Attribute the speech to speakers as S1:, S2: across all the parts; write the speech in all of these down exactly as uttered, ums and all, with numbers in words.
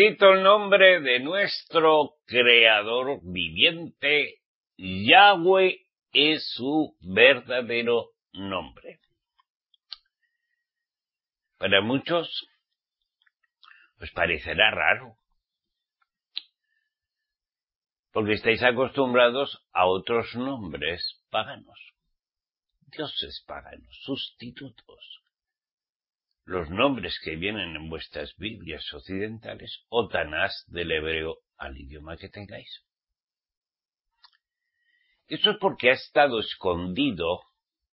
S1: Bendito el nombre de nuestro Creador viviente. Yahweh es su verdadero nombre. Para muchos os parecerá raro, porque estáis acostumbrados a otros nombres paganos, dioses paganos, sustitutos, los nombres que vienen en vuestras Biblias occidentales o Tanás del hebreo al idioma que tengáis. Eso es porque ha estado escondido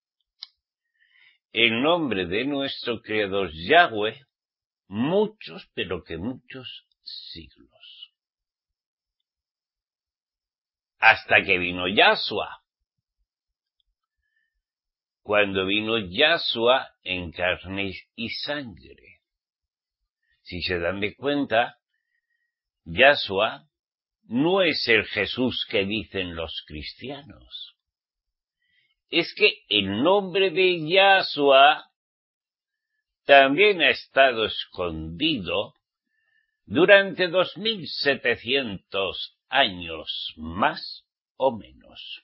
S1: el nombre de nuestro Creador Yahweh muchos, pero que muchos siglos. Hasta que vino Yahshua. Cuando vino Yahshua en carne y sangre. Si se dan de cuenta, Yahshua no es el Jesús que dicen los cristianos. Es que el nombre de Yahshua también ha estado escondido durante dos mil setecientos años más o menos.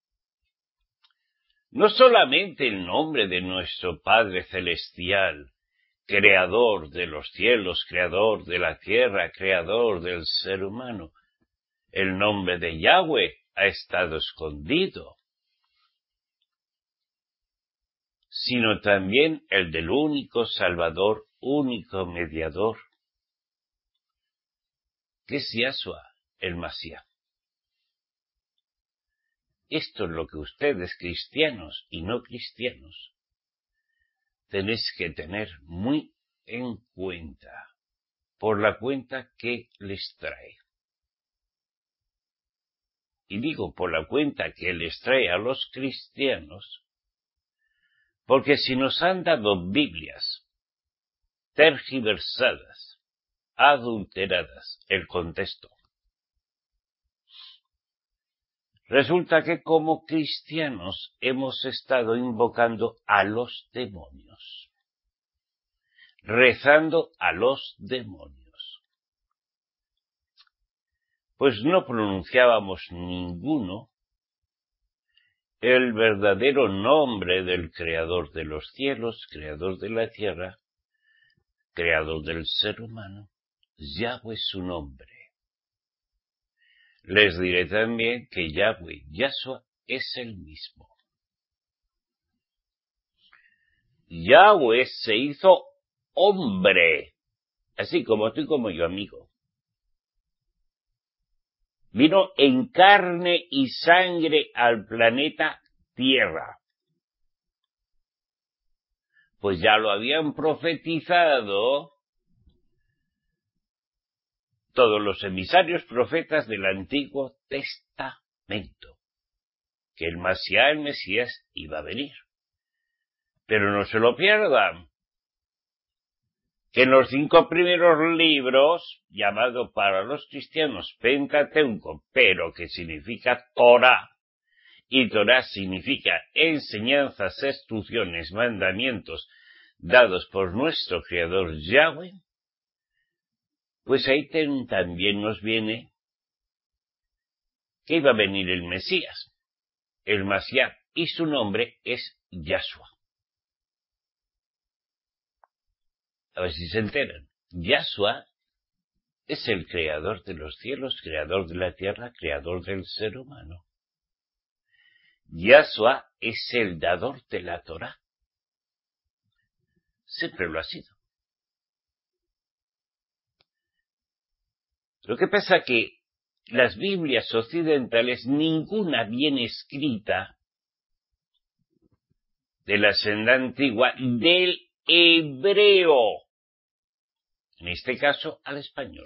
S1: No solamente el nombre de nuestro Padre Celestial, Creador de los cielos, Creador de la tierra, Creador del ser humano, el nombre de Yahweh ha estado escondido, sino también el del único Salvador, único Mediador, que es Yahshua, el Mashiach. Esto es lo que ustedes, cristianos y no cristianos, tenéis que tener muy en cuenta, por la cuenta que les trae. Y digo por la cuenta que les trae a los cristianos, porque si nos han dado Biblias tergiversadas, adulteradas, el contexto, resulta que como cristianos hemos estado invocando a los demonios, rezando a los demonios. Pues no pronunciábamos ninguno el verdadero nombre del Creador de los cielos, Creador de la tierra, Creador del ser humano. Yahweh es su nombre. Les diré también que Yahweh, Yahshua, es el mismo. Yahweh se hizo hombre, así como tú y como yo, amigo. Vino en carne y sangre al planeta Tierra. Pues ya lo habían profetizado todos los emisarios profetas del Antiguo Testamento, que el Mashiach, el Mesías, iba a venir. Pero no se lo pierdan, que en los cinco primeros libros, llamado para los cristianos Pentateuco, pero que significa Torah, y Torah significa enseñanzas, instrucciones, mandamientos dados por nuestro Creador Yahweh, pues ahí ten, también nos viene que iba a venir el Mesías, el Mashiach, y su nombre es Yahshua. A ver si se enteran. Yahshua es el creador de los cielos, creador de la tierra, creador del ser humano. Yahshua es el dador de la Torah. Siempre lo ha sido. Lo que pasa que las Biblias occidentales, ninguna bien escrita de la senda antigua del hebreo, en este caso al español.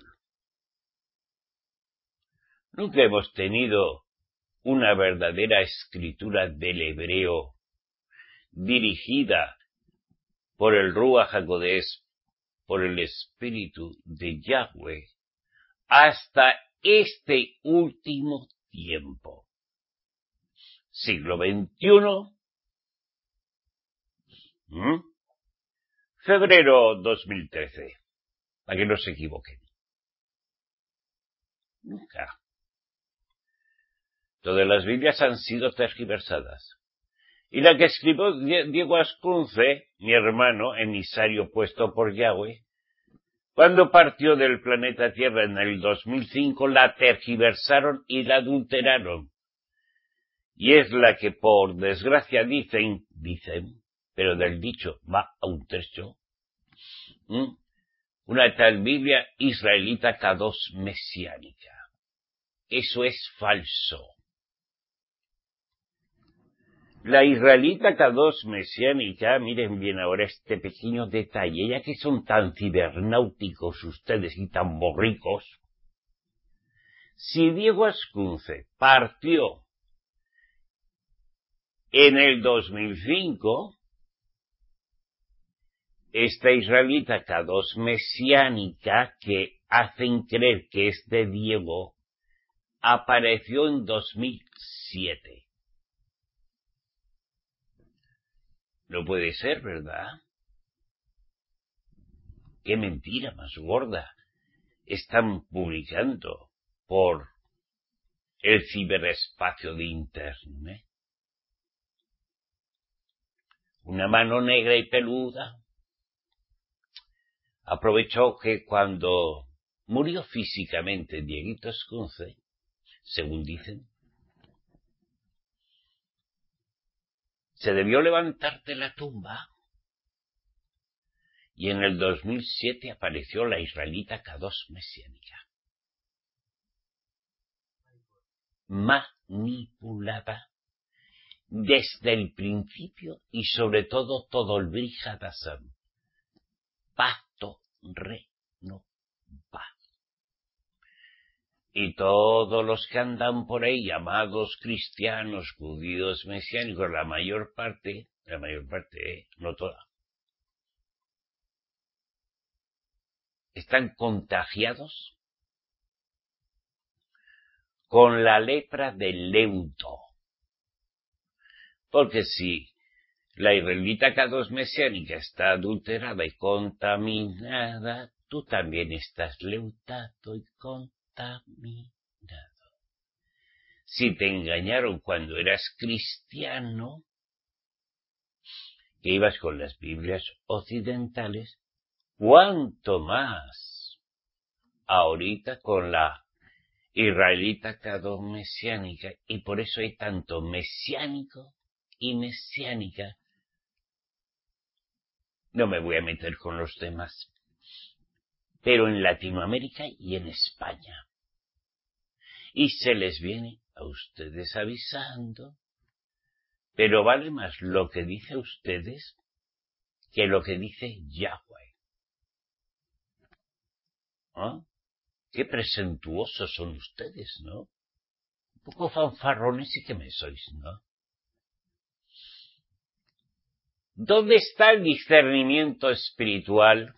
S1: Nunca hemos tenido una verdadera escritura del hebreo dirigida por el Ruach HaKodesh, por el Espíritu de Yahweh, hasta este último tiempo. Siglo veintiuno, ¿Mm? febrero dos mil trece, para que no se equivoquen. Nunca. Todas las Biblias han sido tergiversadas. Y la que escribió Diego Ascunce, mi hermano, emisario puesto por Yahweh, cuando partió del planeta Tierra en el dos mil cinco, la tergiversaron y la adulteraron. Y es la que, por desgracia, dicen, dicen, pero del dicho va a un trecho, ¿Mm? una tal Biblia israelita Kadosh mesiánica. Eso es falso. La israelita Kadosh mesiánica, miren bien ahora este pequeño detalle, ya que son tan cibernáuticos ustedes y tan borricos. Si Diego Ascunce partió en el dos mil cinco, esta israelita Kadosh mesiánica que hacen creer que es de Diego, apareció en dos mil siete. No puede ser, ¿verdad? Qué mentira más gorda están publicando por el ciberespacio de Internet. Una mano negra y peluda aprovechó que cuando murió físicamente Dieguito Ascunce, según dicen, se debió levantar de la tumba y en el dos mil siete apareció la israelita Kadosh mesiánica. Manipulada desde el principio y sobre todo todo el Brit Hadashah. Pacto renovado. Y todos los que andan por ahí, llamados cristianos, judíos, mesiánicos, la mayor parte, la mayor parte, eh, no toda, están contagiados con la lepra del leudo. Porque si la israelita Kadosh mesiánica está adulterada y contaminada, tú también estás leutado y contaminado. Si te engañaron cuando eras cristiano, que ibas con las Biblias occidentales, ¿cuánto más ahorita con la israelita Kadosh mesiánica? Y por eso hay tanto mesiánico y mesiánica. No me voy a meter con los demás, pero en Latinoamérica y en España. Y se les viene a ustedes avisando, pero vale más lo que dice a ustedes que lo que dice Yahweh. ¿Ah? Qué presuntuosos son ustedes, ¿no? Un poco fanfarrones y que me sois, ¿no? ¿Dónde está el discernimiento espiritual?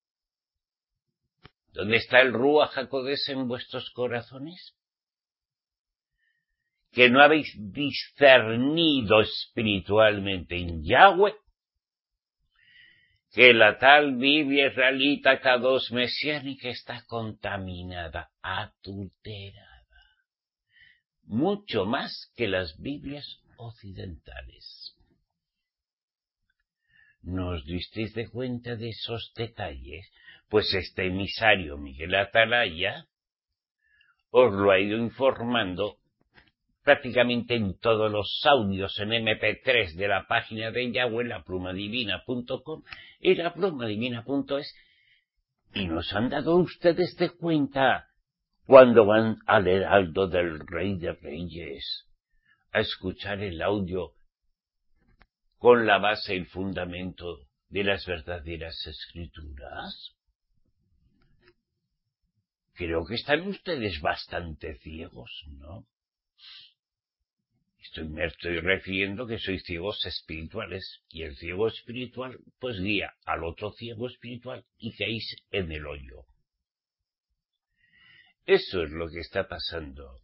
S1: ¿Dónde está el Ruach HaKodesh en vuestros corazones? Que no habéis discernido espiritualmente en Yahweh, que la tal Biblia israelita Kadosh mesiánica está contaminada, adulterada, mucho más que las Biblias occidentales. ¿No os disteis de cuenta de esos detalles? Pues este emisario Miguel Atalaya os lo ha ido informando prácticamente en todos los audios en eme pe tres de la página de Yahweh, la pluma divina punto com y la pluma divina punto es, y nos han dado ustedes de cuenta cuando van al heraldo del Rey de Reyes a escuchar el audio con la base y el fundamento de las verdaderas escrituras. Creo que están ustedes bastante ciegos, ¿no? Estoy, me estoy refiriendo que sois ciegos espirituales, y el ciego espiritual pues guía al otro ciego espiritual y caéis en el hoyo. Eso es lo que está pasando.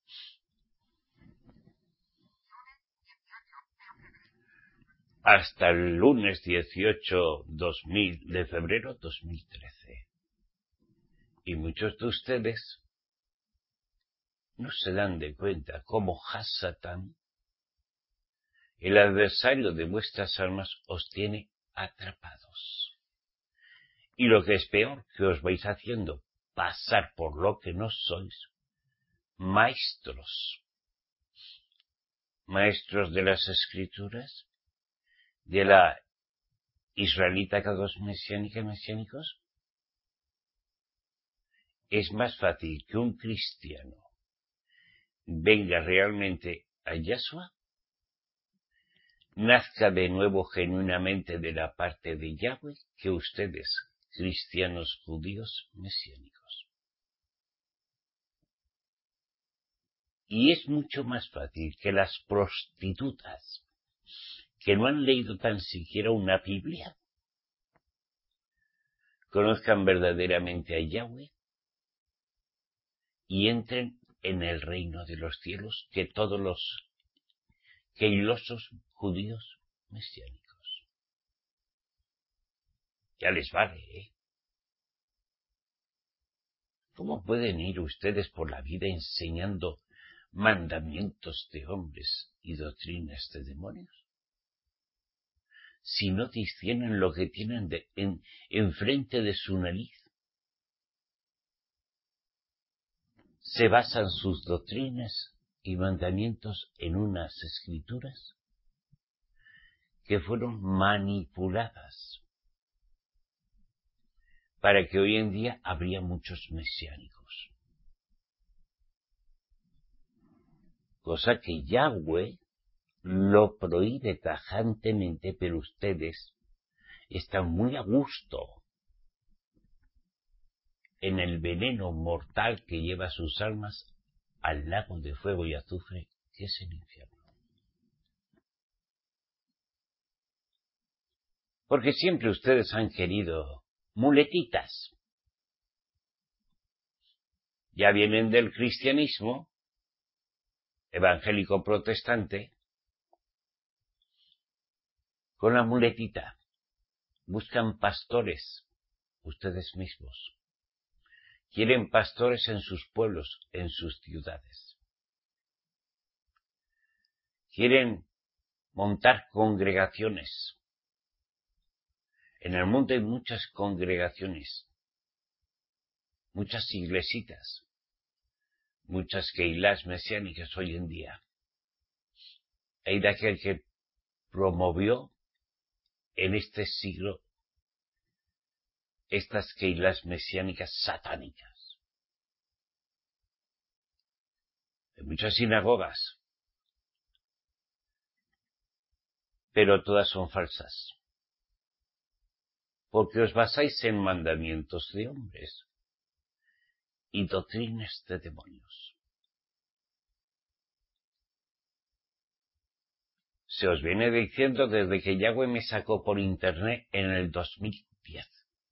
S1: Hasta el lunes dieciocho de febrero de dos mil trece. Y muchos de ustedes no se dan de cuenta cómo Hasatán, el adversario de vuestras almas, os tiene atrapados. Y lo que es peor, que os vais haciendo pasar por lo que no sois, maestros. Maestros de las Escrituras, de la israelita Kadosh mesiánica y mesiánicos. Es más fácil que un cristiano venga realmente a Yahshua, nazca de nuevo genuinamente de la parte de Yahweh, que ustedes, cristianos judíos mesiánicos. Y es mucho más fácil que las prostitutas, que no han leído tan siquiera una Biblia, conozcan verdaderamente a Yahweh y entren en el reino de los cielos, que todos los queilosos judíos mesiánicos. Ya les vale, ¿eh? ¿Cómo pueden ir ustedes por la vida enseñando mandamientos de hombres y doctrinas de demonios, si no disciernen lo que tienen de, en, enfrente de su nariz? ¿Se basan sus doctrinas y mandamientos en unas escrituras que fueron manipuladas para que hoy en día habría muchos mesiánicos? Cosa que Yahweh lo prohíbe tajantemente, pero ustedes están muy a gusto en el veneno mortal que lleva sus almas al lago de fuego y azufre, que es el infierno. Porque siempre ustedes han querido muletitas. Ya vienen del cristianismo evangélico protestante con la muletita. Buscan pastores, ustedes mismos. Quieren pastores en sus pueblos, en sus ciudades. Quieren montar congregaciones. En el mundo hay muchas congregaciones, muchas iglesitas, muchas keilás mesiánicas hoy en día. Hay de aquel que promovió en este siglo estas keilás mesiánicas satánicas. Hay muchas sinagogas, pero todas son falsas, porque os basáis en mandamientos de hombres y doctrinas de demonios. Se os viene diciendo desde que Yahweh me sacó por internet en el dos mil diez.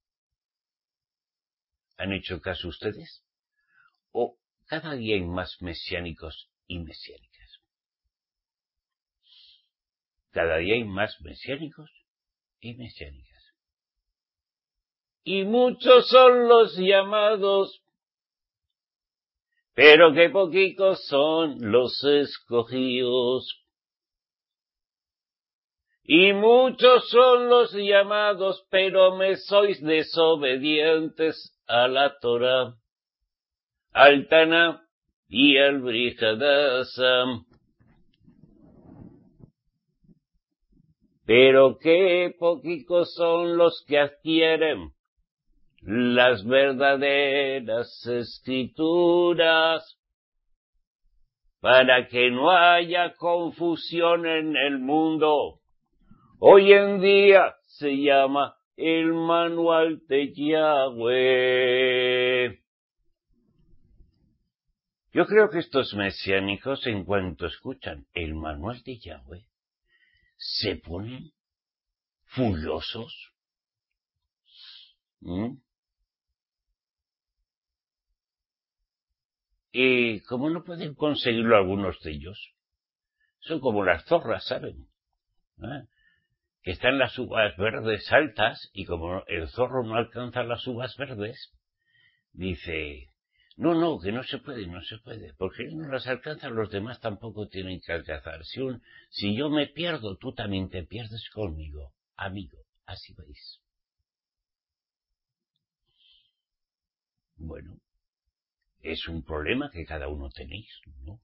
S1: ¿Han hecho caso ustedes? ¿O cada día hay más mesiánicos y mesiánicas? Cada día hay más mesiánicos y mesiánicas. Y muchos son los llamados, pero que poquitos son los escogidos. Y muchos son los llamados, pero me sois desobedientes a la Torah, al Taná y al Brit Hadashah. Pero qué poquitos son los que adquieren las verdaderas escrituras, para que no haya confusión en el mundo. Hoy en día se llama el manual de Yahweh. Yo creo que estos mesiánicos, en cuanto escuchan el manual de Yahweh, se ponen furiosos. ¿Mm? Y como no pueden conseguirlo algunos de ellos, son como las zorras, ¿saben? ¿Eh? Que están las uvas verdes altas, y como el zorro no alcanza las uvas verdes, dice, No, no, que no se puede, no se puede, porque él no las alcanza, los demás tampoco tienen que alcanzar. Si, un, si yo me pierdo, tú también te pierdes conmigo, amigo, así vais. Bueno, es un problema que cada uno tenéis, ¿no?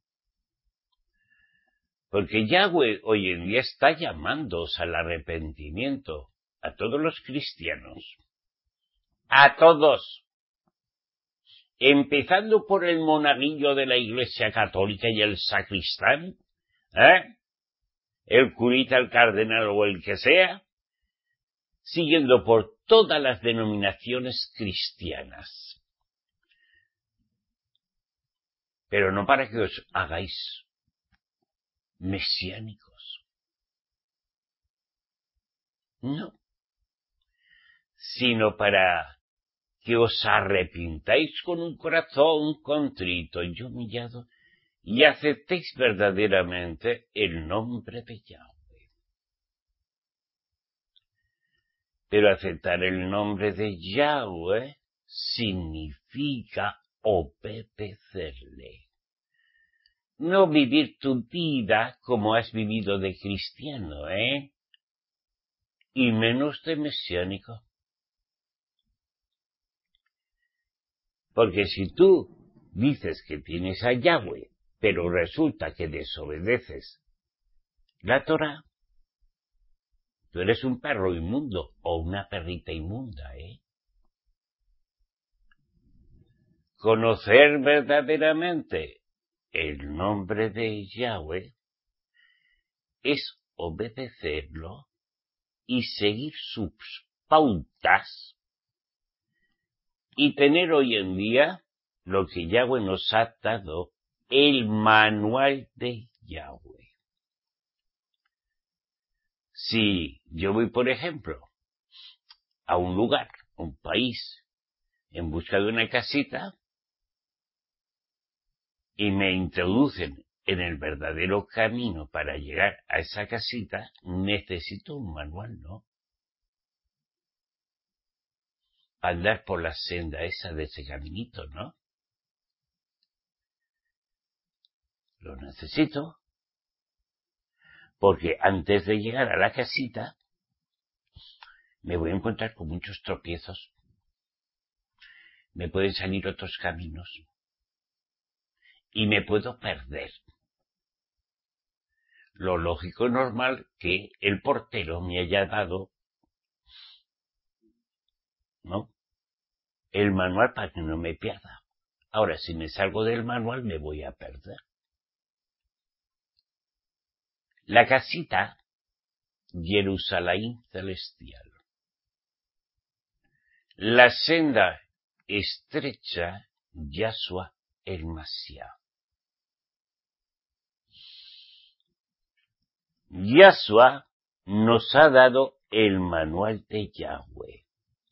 S1: Porque Yahweh hoy en día está llamándoos al arrepentimiento, a todos los cristianos, a todos, empezando por el monaguillo de la Iglesia Católica y el sacristán, ¿eh? El curita, el cardenal o el que sea, siguiendo por todas las denominaciones cristianas. Pero no para que os hagáis mesiánicos. No. Sino para que os arrepintáis con un corazón contrito y humillado y aceptéis verdaderamente el nombre de Yahweh. Pero aceptar el nombre de Yahweh significa obedecerle. No vivir tu vida como has vivido de cristiano, ¿eh? Y menos de mesiánico. Porque si tú dices que tienes a Yahweh, pero resulta que desobedeces la Torá, tú eres un perro inmundo o una perrita inmunda, ¿eh? Conocer verdaderamente el nombre de Yahweh es obedecerlo y seguir sus pautas y tener hoy en día lo que Yahweh nos ha dado, el manual de Yahweh. Si yo voy, por ejemplo, a un lugar, un país, en busca de una casita, y me introducen en el verdadero camino para llegar a esa casita, necesito un manual, ¿no? Andar por la senda esa de ese caminito, ¿no? Lo necesito. Porque antes de llegar a la casita, me voy a encontrar con muchos tropiezos. Me pueden salir otros caminos. Y me puedo perder. Lo lógico y normal que el portero me haya dado, ¿no?, el manual para que no me pierda. Ahora, si me salgo del manual, me voy a perder. La casita, Jerusalén celestial. La senda estrecha, Yahshua el Mashiach. Yahshua nos ha dado el manual de Yahweh.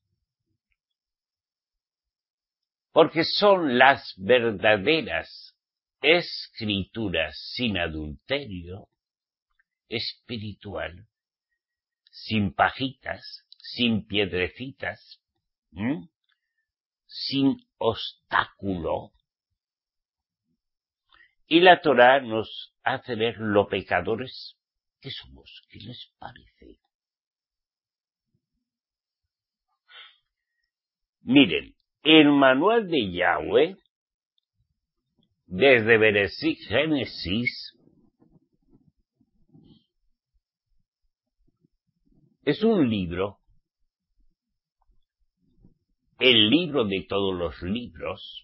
S1: Porque son las verdaderas escrituras sin adulterio espiritual, sin pajitas, sin piedrecitas, ¿m? sin obstáculo. Y la Torá nos hace ver lo pecadores que somos. ¿Qué les parece? Miren, el manual de Yahweh, desde Bereshit, Génesis, es un libro, el libro de todos los libros,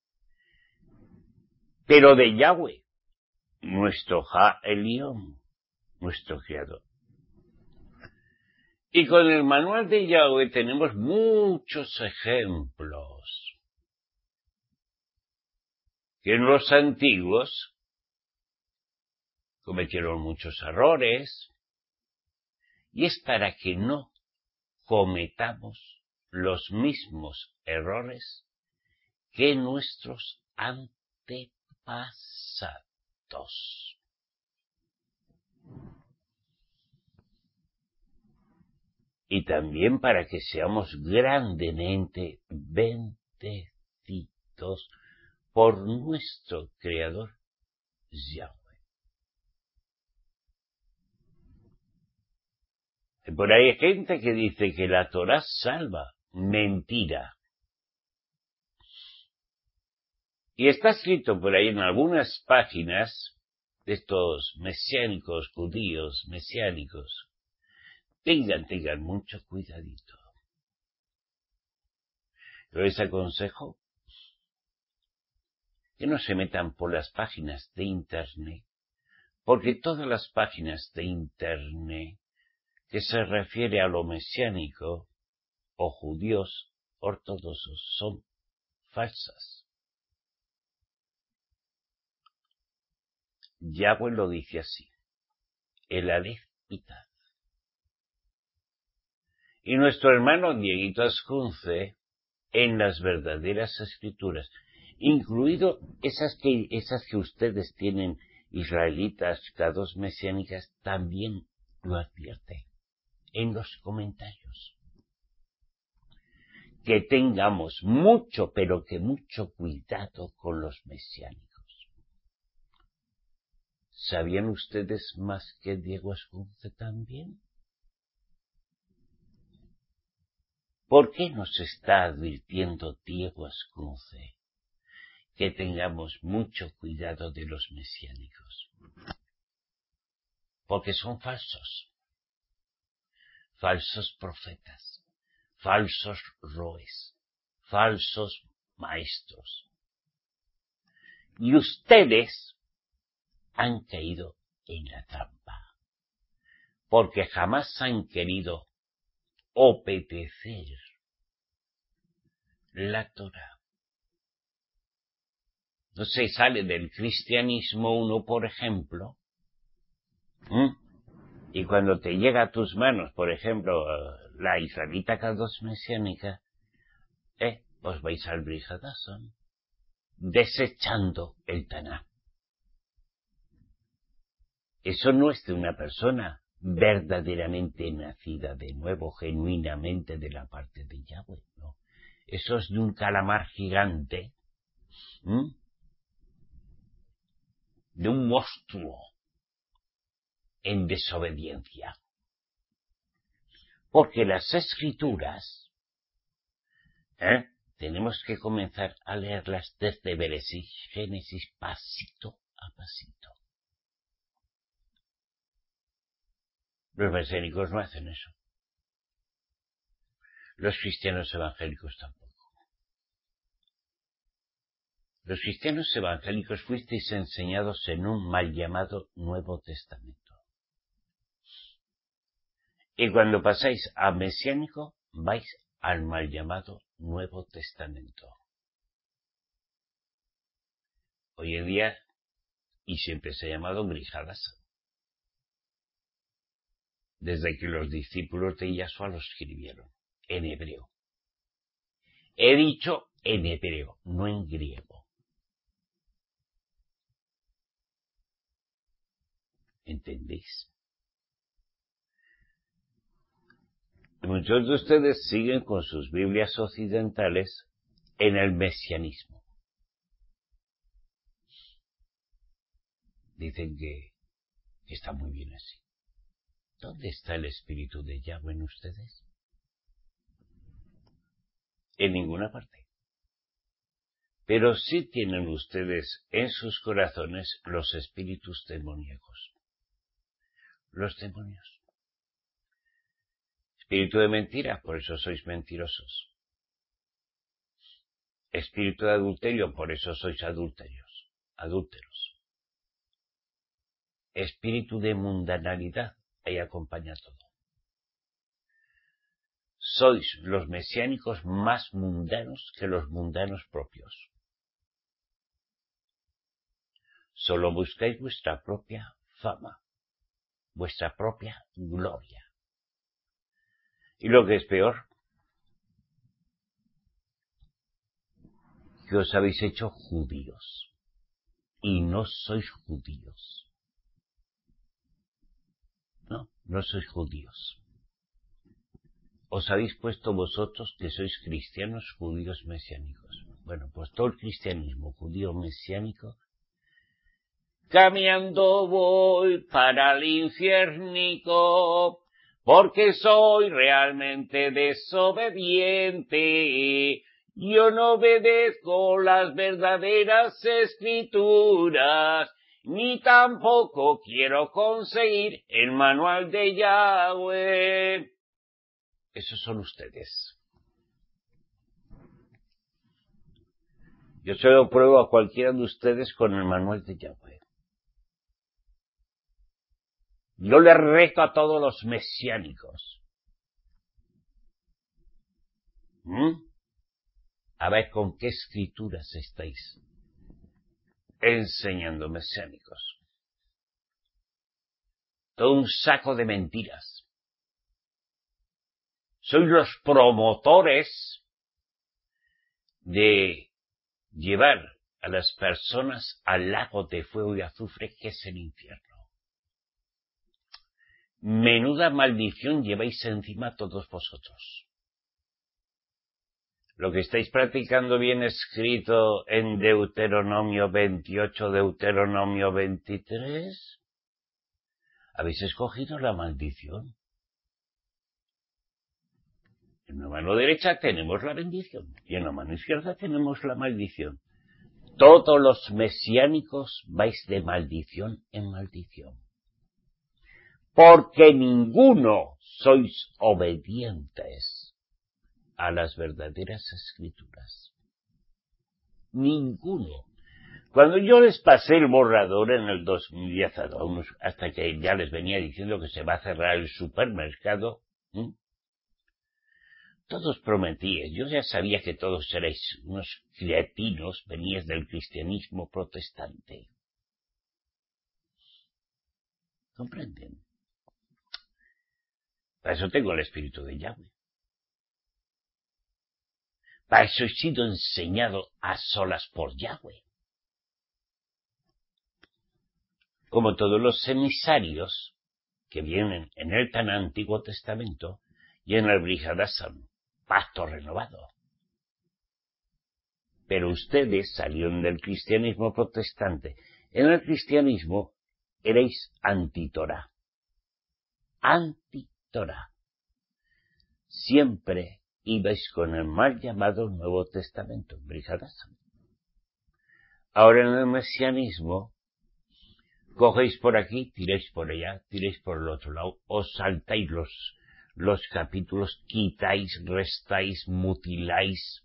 S1: pero de Yahweh, nuestro Ja Elión, nuestro Creador. Y con el manual de Yahweh tenemos muchos ejemplos que en los antiguos cometieron muchos errores, y es para que no cometamos los mismos errores que nuestros antepasados. Y también para que seamos grandemente bendecidos por nuestro Creador Yahweh. Y por ahí hay gente que dice que la Torá salva. Mentira. Y está escrito por ahí en algunas páginas de estos mesiánicos, judíos, mesiánicos. Tengan, tengan mucho cuidadito. Yo les aconsejo que no se metan por las páginas de Internet, porque todas las páginas de Internet que se refiere a lo mesiánico o judíos ortodoxos son falsas. Yahweh lo dice así, el Aleph y Tav. Y nuestro hermano Dieguito Ascunce, en las verdaderas escrituras, incluido esas que, esas que ustedes tienen, israelitas, cados mesiánicas, también lo advierte en los comentarios. Que tengamos mucho, pero que mucho cuidado con los mesiánicos. ¿Sabían ustedes más que Diego Ascunce también? ¿Por qué nos está advirtiendo Diego Ascunce que tengamos mucho cuidado de los mesiánicos? Porque son falsos. Falsos profetas. Falsos roes. Falsos maestros. Y ustedes han caído en la trampa. Porque jamás han querido obedecer la Torá. No se sale del cristianismo uno, por ejemplo, ¿eh? Y cuando te llega a tus manos, por ejemplo, la israelita Kadosh mesiánica, eh, os vais al Brit Hadashon, desechando el Taná. Eso no es de una persona verdaderamente nacida de nuevo, genuinamente de la parte de Yahweh, no. Eso es de un calamar gigante, ¿m? de un monstruo en desobediencia. Porque las escrituras, ¿eh? tenemos que comenzar a leerlas desde Bereshit, Génesis, pasito a pasito. Los mesiánicos no hacen eso. Los cristianos evangélicos tampoco. Los cristianos evangélicos fuisteis enseñados en un mal llamado Nuevo Testamento. Y cuando pasáis a mesiánico, vais al mal llamado Nuevo Testamento. Hoy en día, y siempre se ha llamado Brit Hadashon, desde que los discípulos de Yahshua lo escribieron, en hebreo. He dicho en hebreo, no en griego. ¿Entendéis? Muchos de ustedes siguen con sus Biblias occidentales en el mesianismo. Dicen que está muy bien así. ¿Dónde está el espíritu de Yahweh en ustedes? En ninguna parte. Pero sí tienen ustedes en sus corazones los espíritus demoníacos. Los demonios. Espíritu de mentira, por eso sois mentirosos. Espíritu de adulterio, por eso sois adúlteros. Adúlteros. Espíritu de mundanalidad, ahí acompaña todo. Sois los mesiánicos más mundanos que los mundanos propios. Solo buscáis vuestra propia fama, vuestra propia gloria. Y lo que es peor, que os habéis hecho judíos, y no sois judíos. No, no sois judíos. Os habéis puesto vosotros que sois cristianos judíos mesiánicos. Bueno, pues todo el cristianismo judío mesiánico, caminando voy para el infiernico, porque soy realmente desobediente. Yo no obedezco las verdaderas escrituras, ni tampoco quiero conseguir el manual de Yahweh. Esos son ustedes. Yo se lo pruebo a cualquiera de ustedes con el manual de Yahweh. Yo le reto a todos los mesiánicos. ¿Mm? A ver con qué escrituras estáis enseñando mesiánicos. Todo un saco de mentiras. Sois los promotores de llevar a las personas al lago de fuego y azufre que es el infierno. Menuda maldición lleváis encima todos vosotros. Lo que estáis practicando bien escrito en Deuteronomio veintiocho, Deuteronomio veintitrés, habéis escogido la maldición. En la mano derecha tenemos la bendición y en la mano izquierda tenemos la maldición. Todos los mesiánicos vais de maldición en maldición. Porque ninguno sois obedientes a las verdaderas escrituras. Ninguno. Cuando yo les pasé el borrador en el dos mil diez, hasta que ya les venía diciendo que se va a cerrar el supermercado, ¿eh? Todos prometíais. Yo ya sabía que todos erais unos cretinos, veníais del cristianismo protestante. ¿Comprenden? Para eso tengo el espíritu de Yahweh. Para eso he sido enseñado a solas por Yahweh. Como todos los emisarios que vienen en el tan Antiguo Testamento y en el Brit Hadashah, pacto renovado. Pero ustedes salieron del cristianismo protestante. En el cristianismo erais anti-Torah. Anti-Torah. Siempre ibais con el mal llamado Nuevo Testamento, Brit Hadashah. Ahora en el mesianismo, cogéis por aquí, tiréis por allá, tiréis por el otro lado, os saltáis los, los capítulos, quitáis, restáis, mutiláis,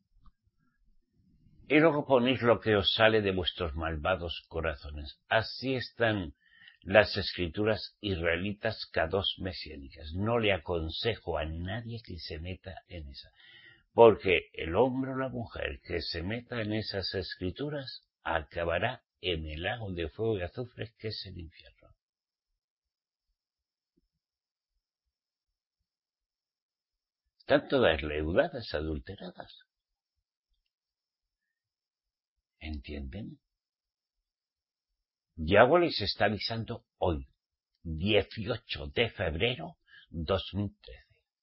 S1: y luego ponéis lo que os sale de vuestros malvados corazones. Así están las escrituras israelitas cados mesiánicas. No le aconsejo a nadie que se meta en esa, porque el hombre o la mujer que se meta en esas escrituras acabará en el lago de fuego y azufre que es el infierno. Están todas leudadas, adulteradas. ¿Entienden? Yahweh les está avisando hoy, dieciocho de febrero de dos mil trece.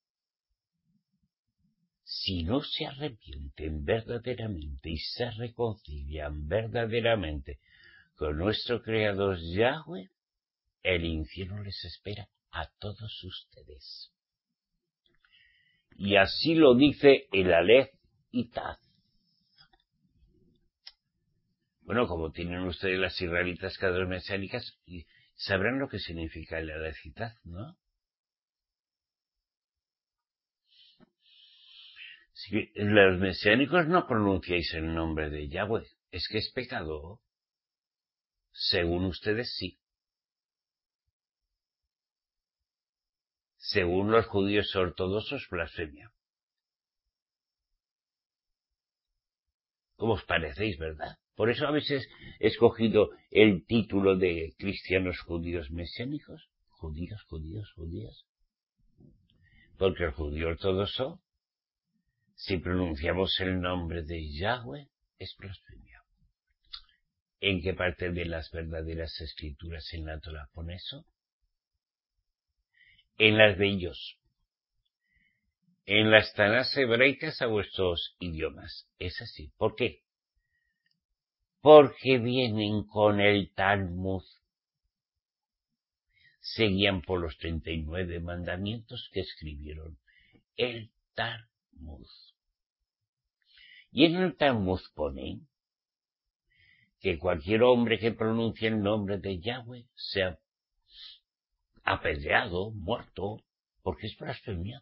S1: Si no se arrepienten verdaderamente y se reconcilian verdaderamente con nuestro Creador Yahweh, el infierno les espera a todos ustedes. Y así lo dice el Aleph y Taz. Bueno, como tienen ustedes las israelitas cados mesiánicas, sabrán lo que significa el Aleph y Taz, ¿no? Si los mesiánicos no pronunciáis el nombre de Yahweh, es que es pecado. Según ustedes, sí. Según los judíos ortodoxos, blasfemia. ¿Cómo os parecéis, verdad? Por eso a veces he escogido el título de cristianos judíos mesiánicos. Judíos, judíos, judíos. Porque el judío ortodoxo, si pronunciamos el nombre de Yahweh, es blasfemia. ¿En qué parte de las verdaderas escrituras en la Torah pone eso? En las de ellos. en las Tanás hebraicas a vuestros idiomas. Es así. ¿Por qué? Porque vienen con el Talmud. Seguían por los treinta y nueve mandamientos que escribieron el Talmud. Y en el Talmud ponen que cualquier hombre que pronuncie el nombre de Yahweh sea apedreado, muerto, porque es blasfemia.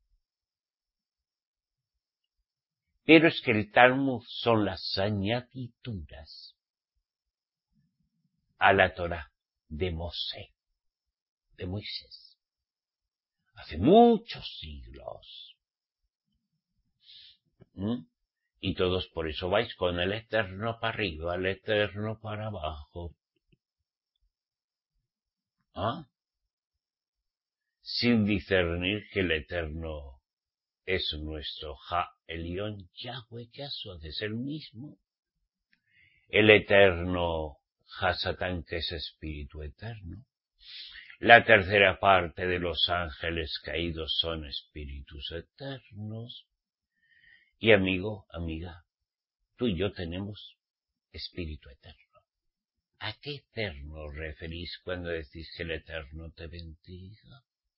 S1: Pero es que el Talmud son las añadiduras a la Torá de Mosé, de Moisés, hace muchos siglos. ¿Mm? Y todos por eso vais con el Eterno para arriba, el Eterno para abajo. ¿Ah? Sin discernir que el Eterno es nuestro Ja Elión Yahweh, que a su vez es el mismo. El Eterno Ja Satán, que es Espíritu Eterno. La tercera parte de los ángeles caídos son espíritus eternos. Y amigo, amiga, tú y yo tenemos espíritu eterno. ¿A qué eterno os referís cuando decís que el Eterno te bendiga?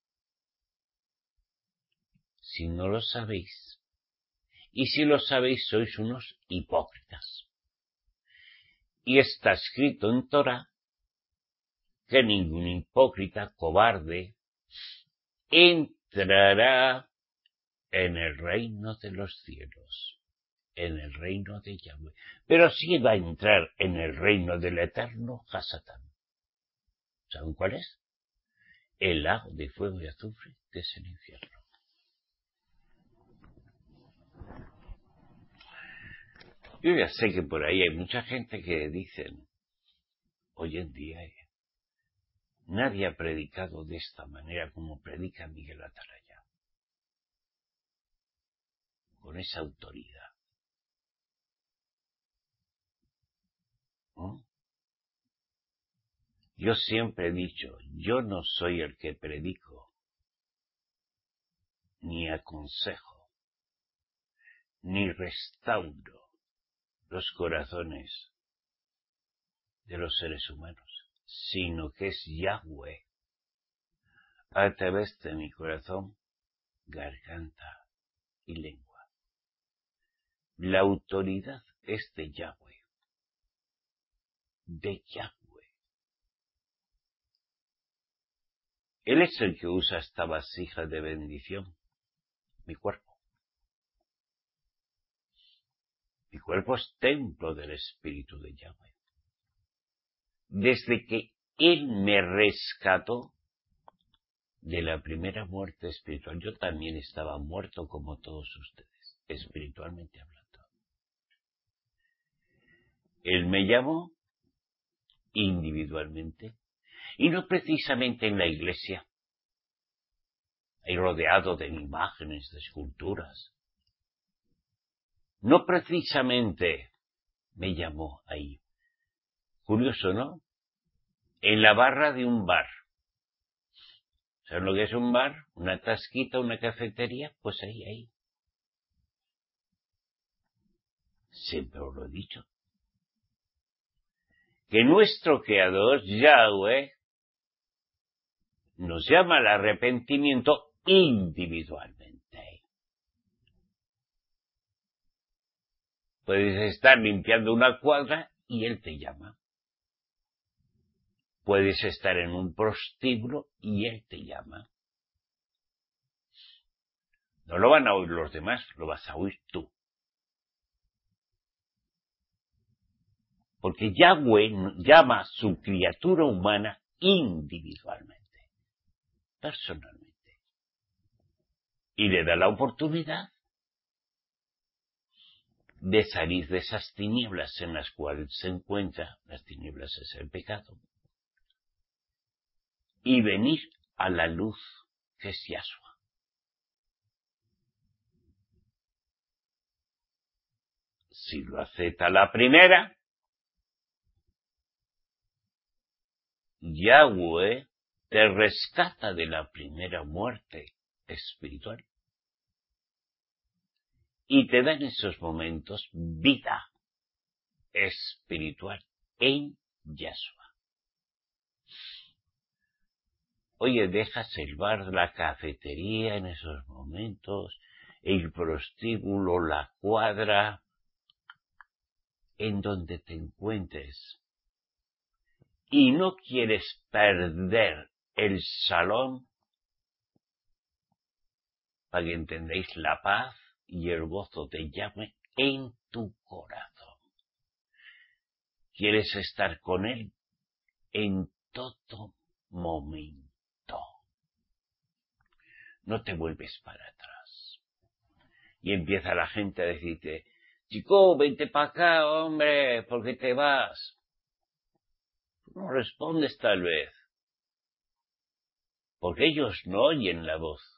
S1: Si no lo sabéis, y si lo sabéis sois unos hipócritas. Y está escrito en Torá que ningún hipócrita cobarde entrará en el reino de los cielos, en el reino de Yahweh. Pero sí va a entrar en el reino del eterno Hasatán. ¿Saben cuál es? El lago de fuego y azufre, que es el infierno. Yo ya sé que por ahí hay mucha gente que dicen, hoy en día eh, nadie ha predicado de esta manera como predica Miguel Atalaya, con esa autoridad. ¿No? Yo siempre he dicho, yo no soy el que predico, ni aconsejo, ni restauro los corazones de los seres humanos, sino que es Yahweh, a través de mi corazón, garganta y lengua. La autoridad es de Yahweh, de Yahweh. Él es el que usa esta vasija de bendición, mi cuerpo. Mi cuerpo es templo del Espíritu de Yahweh. Desde que Él me rescató de la primera muerte espiritual, yo también estaba muerto como todos ustedes, espiritualmente hablando. Él me llamó individualmente, y no precisamente en la iglesia, ahí rodeado de imágenes, de esculturas. No precisamente me llamó ahí. Curioso, ¿no? En la barra de un bar. ¿Saben lo que es un bar? Una tasquita, una cafetería, pues ahí, ahí. Siempre os lo he dicho. Que nuestro Creador, Yahweh, nos llama al arrepentimiento individualmente. Puedes estar limpiando una cuadra y Él te llama. Puedes estar en un prostíbulo y Él te llama. No lo van a oír los demás, lo vas a oír tú. Porque Yahweh llama a su criatura humana individualmente, personalmente. Y le da la oportunidad de salir de esas tinieblas en las cuales se encuentra, las tinieblas es el pecado, y venir a la luz que es Yahshua. Si lo acepta la primera, Yahweh te rescata de la primera muerte espiritual y te da en esos momentos vida espiritual en Yahshua. Oye, dejas el bar, la cafetería en esos momentos, el prostíbulo, la cuadra, en donde te encuentres, y no quieres perder el salón, para que entendáis la paz y el gozo de Yahweh en tu corazón. Quieres estar con Él en todo momento. No te vuelves para atrás. Y empieza la gente a decirte, chico, vente para acá, hombre, ¿por qué te vas? No respondes tal vez. Porque ellos no oyen la voz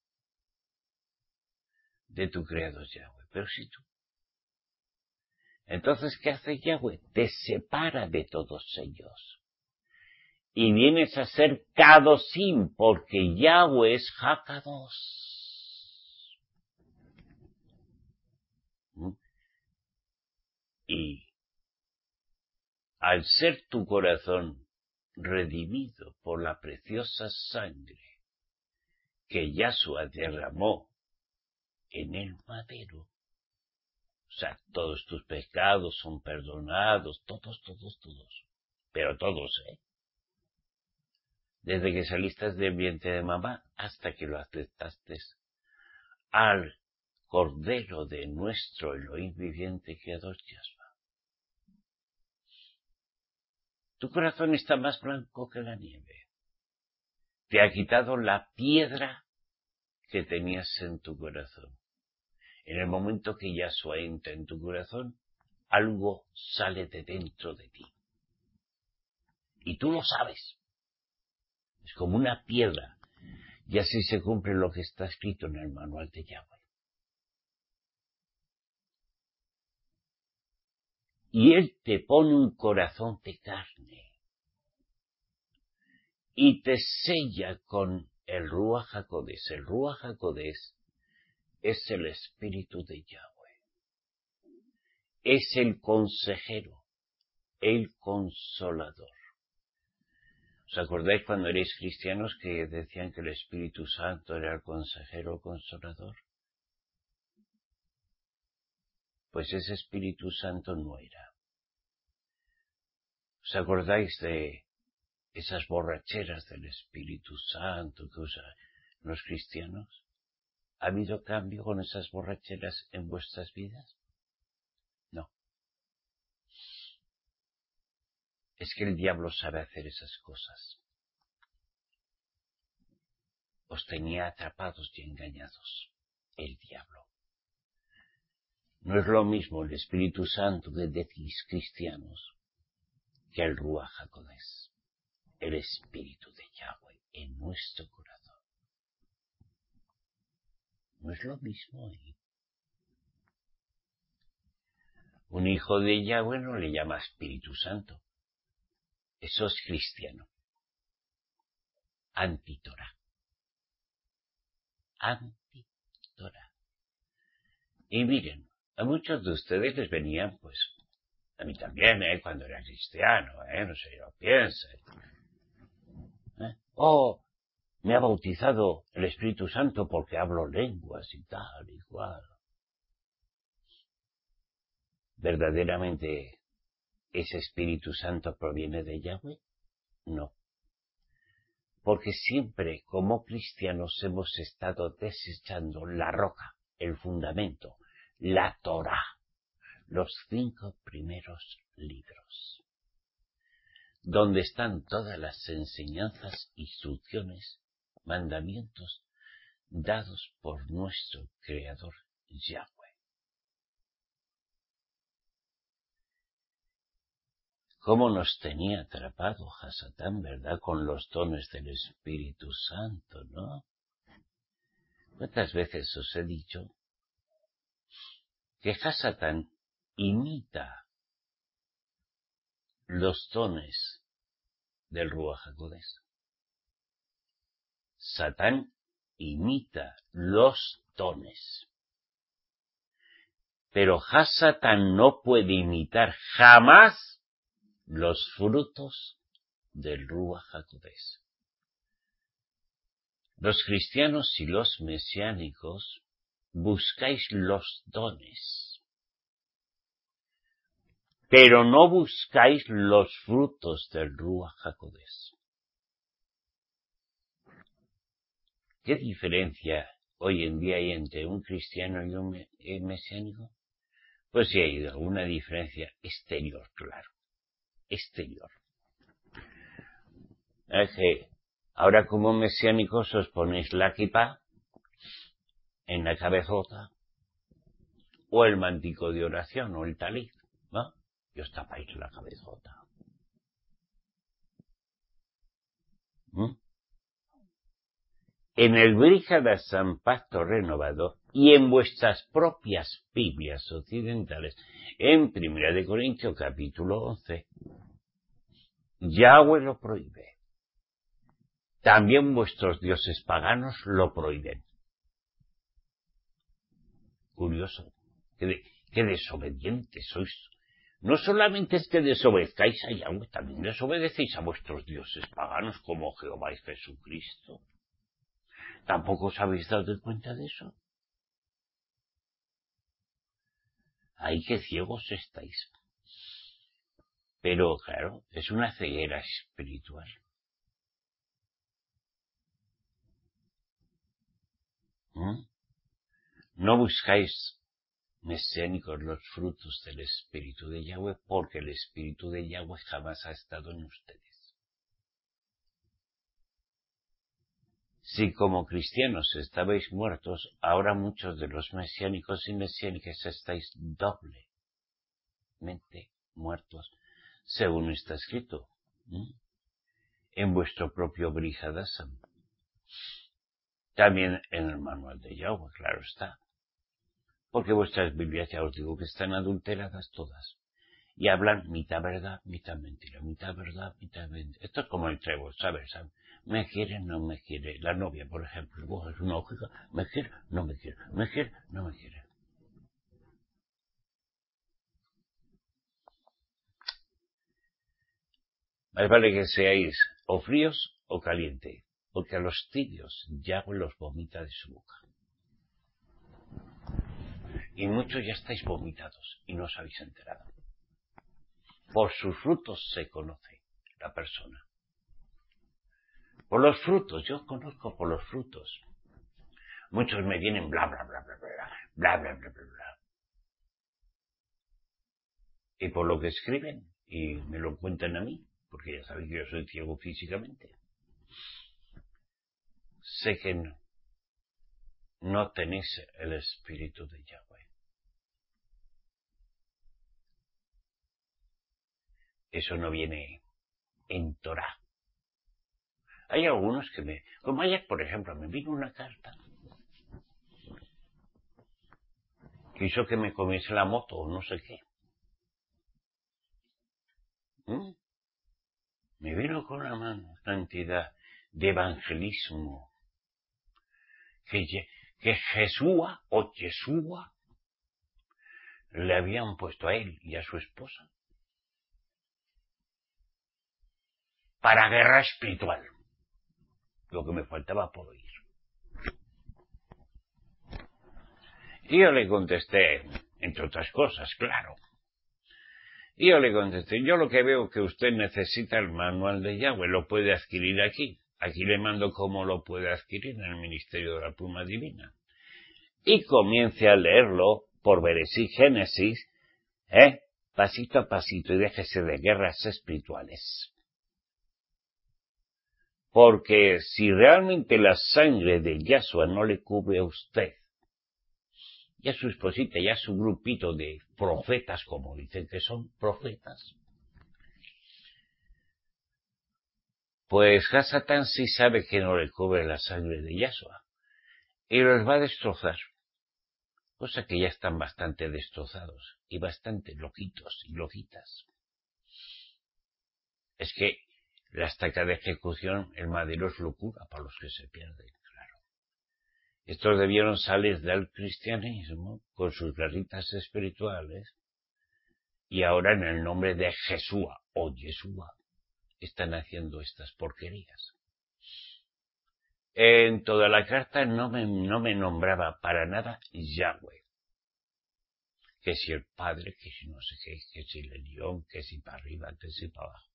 S1: de tu Creador Yahweh, pero sí tú. Entonces, ¿qué hace Yahweh? Te separa de todos ellos. Y vienes a ser Kadosim, porque Yahweh es Hakados. ¿Mm? Y al ser tu corazón redimido por la preciosa sangre que Yahshua derramó en el madero, o sea, todos tus pecados son perdonados, todos, todos, todos, pero todos, ¿eh? Desde que saliste del vientre de mamá hasta que lo aceptaste al Cordero de nuestro Elohim viviente, Creador Yahshua. Tu corazón está más blanco que la nieve. Te ha quitado la piedra que tenías en tu corazón. En el momento que Yahshua entra en tu corazón, algo sale de dentro de ti. Y tú lo sabes. Es como una piedra. Y así se cumple lo que está escrito en el manual de Yahweh. Y Él te pone un corazón de carne. Y te sella con el Ruach HaKodesh. El Ruach HaKodesh es el Espíritu de Yahweh. Es el consejero, el consolador. ¿Os acordáis cuando erais cristianos que decían que el Espíritu Santo era el consejero consolador? Pues ese Espíritu Santo no era. ¿Os acordáis de esas borracheras del Espíritu Santo que usan los cristianos? ¿Ha habido cambio con esas borracheras en vuestras vidas? No. Es que el diablo sabe hacer esas cosas. Os tenía atrapados y engañados. El diablo. No es lo mismo el Espíritu Santo que decís cristianos que el Ruach HaKodesh, el Espíritu de Yahweh en nuestro corazón. No es lo mismo. ¿eh? Un hijo de Yahweh no le llama Espíritu Santo. Eso es cristiano. Antitorá. Antitorá. Y miren, a muchos de ustedes les venían, pues, a mí también, ¿eh? Cuando era cristiano, ¿eh? No sé, lo piensen. ¿Eh? Oh, me ha bautizado el Espíritu Santo porque hablo lenguas y tal y cual. ¿Verdaderamente ese Espíritu Santo proviene de Yahweh? No. Porque siempre como cristianos hemos estado desechando la roca, el fundamento, la Torá, los cinco primeros libros, donde están todas las enseñanzas, instrucciones, mandamientos dados por nuestro Creador Yahweh. ¿Cómo nos tenía atrapado Hasatán, verdad? Con los dones del Espíritu Santo, ¿no? ¿Cuántas veces os he dicho que Hasatán imita los dones del Ruach HaKodesh? Satán imita los dones. Pero Hasatán no puede imitar jamás los frutos del Ruach HaKodesh. Los cristianos y los mesiánicos buscáis los dones, pero no buscáis los frutos del Ruach HaKodesh. ¿Qué diferencia hoy en día hay entre un cristiano y un mesiánico? Pues sí hay alguna diferencia exterior, claro, exterior. Es que ahora como mesiánicos os ponéis la kipá en la cabezota, o el mantico de oración, o el talit, ¿no? Y os tapáis la cabezota. ¿Mm? En el Bríjadas Pacto Renovado y en vuestras propias Biblias occidentales, en Primera de Corintios capítulo once, Yahweh lo prohíbe. También vuestros dioses paganos lo prohíben. Curioso, qué, de, qué desobedientes sois. No solamente es que desobedezcáis a Yahweh, también desobedecéis a vuestros dioses paganos como Jehová y Jesucristo. ¿Tampoco os habéis dado cuenta de eso? ¡Ay, qué ciegos estáis! Pero, claro, es una ceguera espiritual. ¿Mm? No buscáis mesiánicos los frutos del Espíritu de Yahweh, porque el Espíritu de Yahweh jamás ha estado en ustedes. Si como cristianos estabais muertos, ahora muchos de los mesiánicos y mesiánicas estáis doblemente muertos, según está escrito, ¿Mm? en vuestro propio Bríjadas. También en el manual de Yahweh, claro está. Porque vuestras Biblias, ya os digo que están adulteradas todas. Y hablan mitad verdad, mitad mentira, mitad verdad, mitad mentira. Esto es como el trébol, ¿sabes? Me quiere, no me quiere. La novia, por ejemplo, es una hojita, me quiere, no me quiere, me quiere, no me quiere. Más vale que seáis o fríos o calientes, porque a los tibios Yahweh los vomita de su boca. Y muchos ya estáis vomitados y no os habéis enterado. Por sus frutos se conoce la persona. Por los frutos, yo conozco por los frutos. Muchos me vienen bla, bla, bla, bla, bla, bla, bla, bla, bla, bla. Y por lo que escriben, y me lo cuentan a mí, porque ya sabéis que yo soy ciego físicamente, sé que no, no tenéis el Espíritu de Yahweh. Eso no viene en Torah. Hay algunos que me... Como ayer, por ejemplo, me vino una carta. Quiso que me comiese la moto o no sé qué. ¿Mm? Me vino con una cantidad de evangelismo. Que, que Jesúa o Yeshua le habían puesto a él y a su esposa para guerra espiritual. Lo que me faltaba por oír. Y yo le contesté, entre otras cosas, claro. Y yo le contesté, yo lo que veo que usted necesita el manual de Yahweh, lo puede adquirir aquí. Aquí le mando cómo lo puede adquirir en el Ministerio de la Pluma Divina. Y comience a leerlo por Bereshit Génesis, ¿eh? pasito a pasito, y déjese de guerras espirituales. Porque si realmente la sangre de Yahshua no le cubre a usted, y a su esposita, y a su grupito de profetas, como dicen que son profetas, pues Hasatán sí sabe que no le cubre la sangre de Yahshua, y los va a destrozar, cosa que ya están bastante destrozados, y bastante loquitos y loquitas. Es que la estaca de ejecución, el madero es locura para los que se pierden, claro. Estos debieron salir del cristianismo con sus guerritas espirituales y ahora en el nombre de Jesúa o Yeshua están haciendo estas porquerías. En toda la carta no me, no me nombraba para nada Yahweh. Que si el Padre, que si no sé qué, que si el León, que si para arriba, que si para abajo.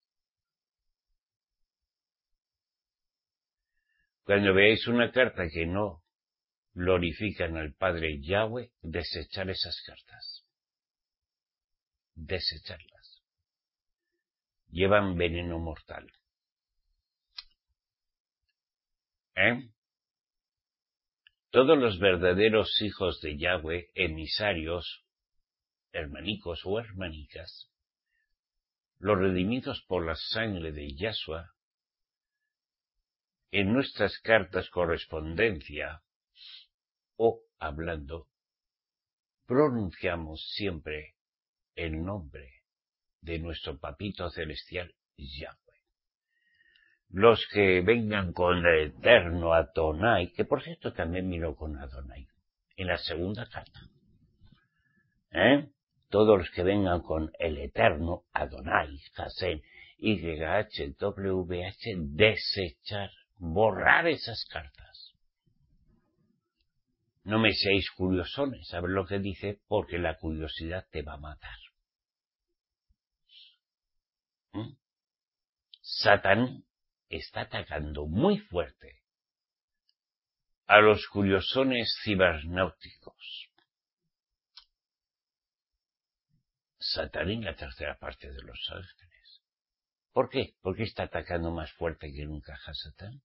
S1: Cuando veáis una carta que no glorifican al Padre Yahweh, desechar esas cartas. Desecharlas. Llevan veneno mortal. ¿Eh? Todos los verdaderos hijos de Yahweh, emisarios, hermanicos o hermanicas, los redimidos por la sangre de Yahshua, en nuestras cartas correspondencia o hablando, pronunciamos siempre el nombre de nuestro papito celestial Yahweh. Los que vengan con el eterno Adonai, que por cierto también miró con Adonai, en la segunda carta, ¿eh? Todos los que vengan con el eterno Adonai, Hashem, Y H W H, desechar, borrar esas cartas. No me seáis curiosones, ¿sabes lo que dice? Porque la curiosidad te va a matar. ¿Mm? Satán está atacando muy fuerte a los curiosones cibernáuticos. Satán en la tercera parte de los ángeles. ¿Por qué? ¿Por qué está atacando más fuerte que nunca a Satán?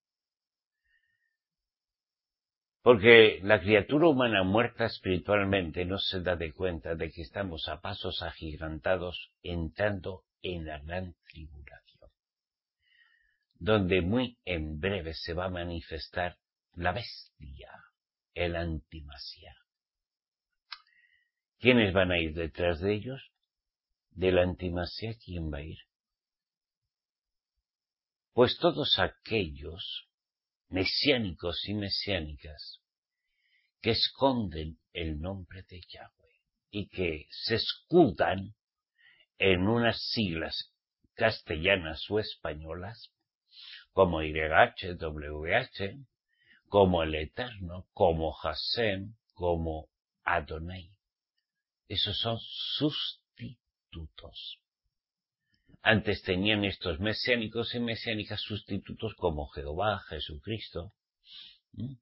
S1: Porque la criatura humana muerta espiritualmente no se da de cuenta de que estamos a pasos agigantados entrando en la gran tribulación, donde muy en breve se va a manifestar la bestia, el antimasía. ¿Quiénes van a ir detrás de ellos? Del antimasía, ¿quién va a ir? Pues todos aquellos mesiánicos y mesiánicas que esconden el nombre de Yahweh y que se escudan en unas siglas castellanas o españolas como Y H W H, como el Eterno, como Hashem, como Adonai. Esos son sustitutos. Antes tenían estos mesiánicos y mesiánicas sustitutos como Jehová, Jesucristo, ¿Mm?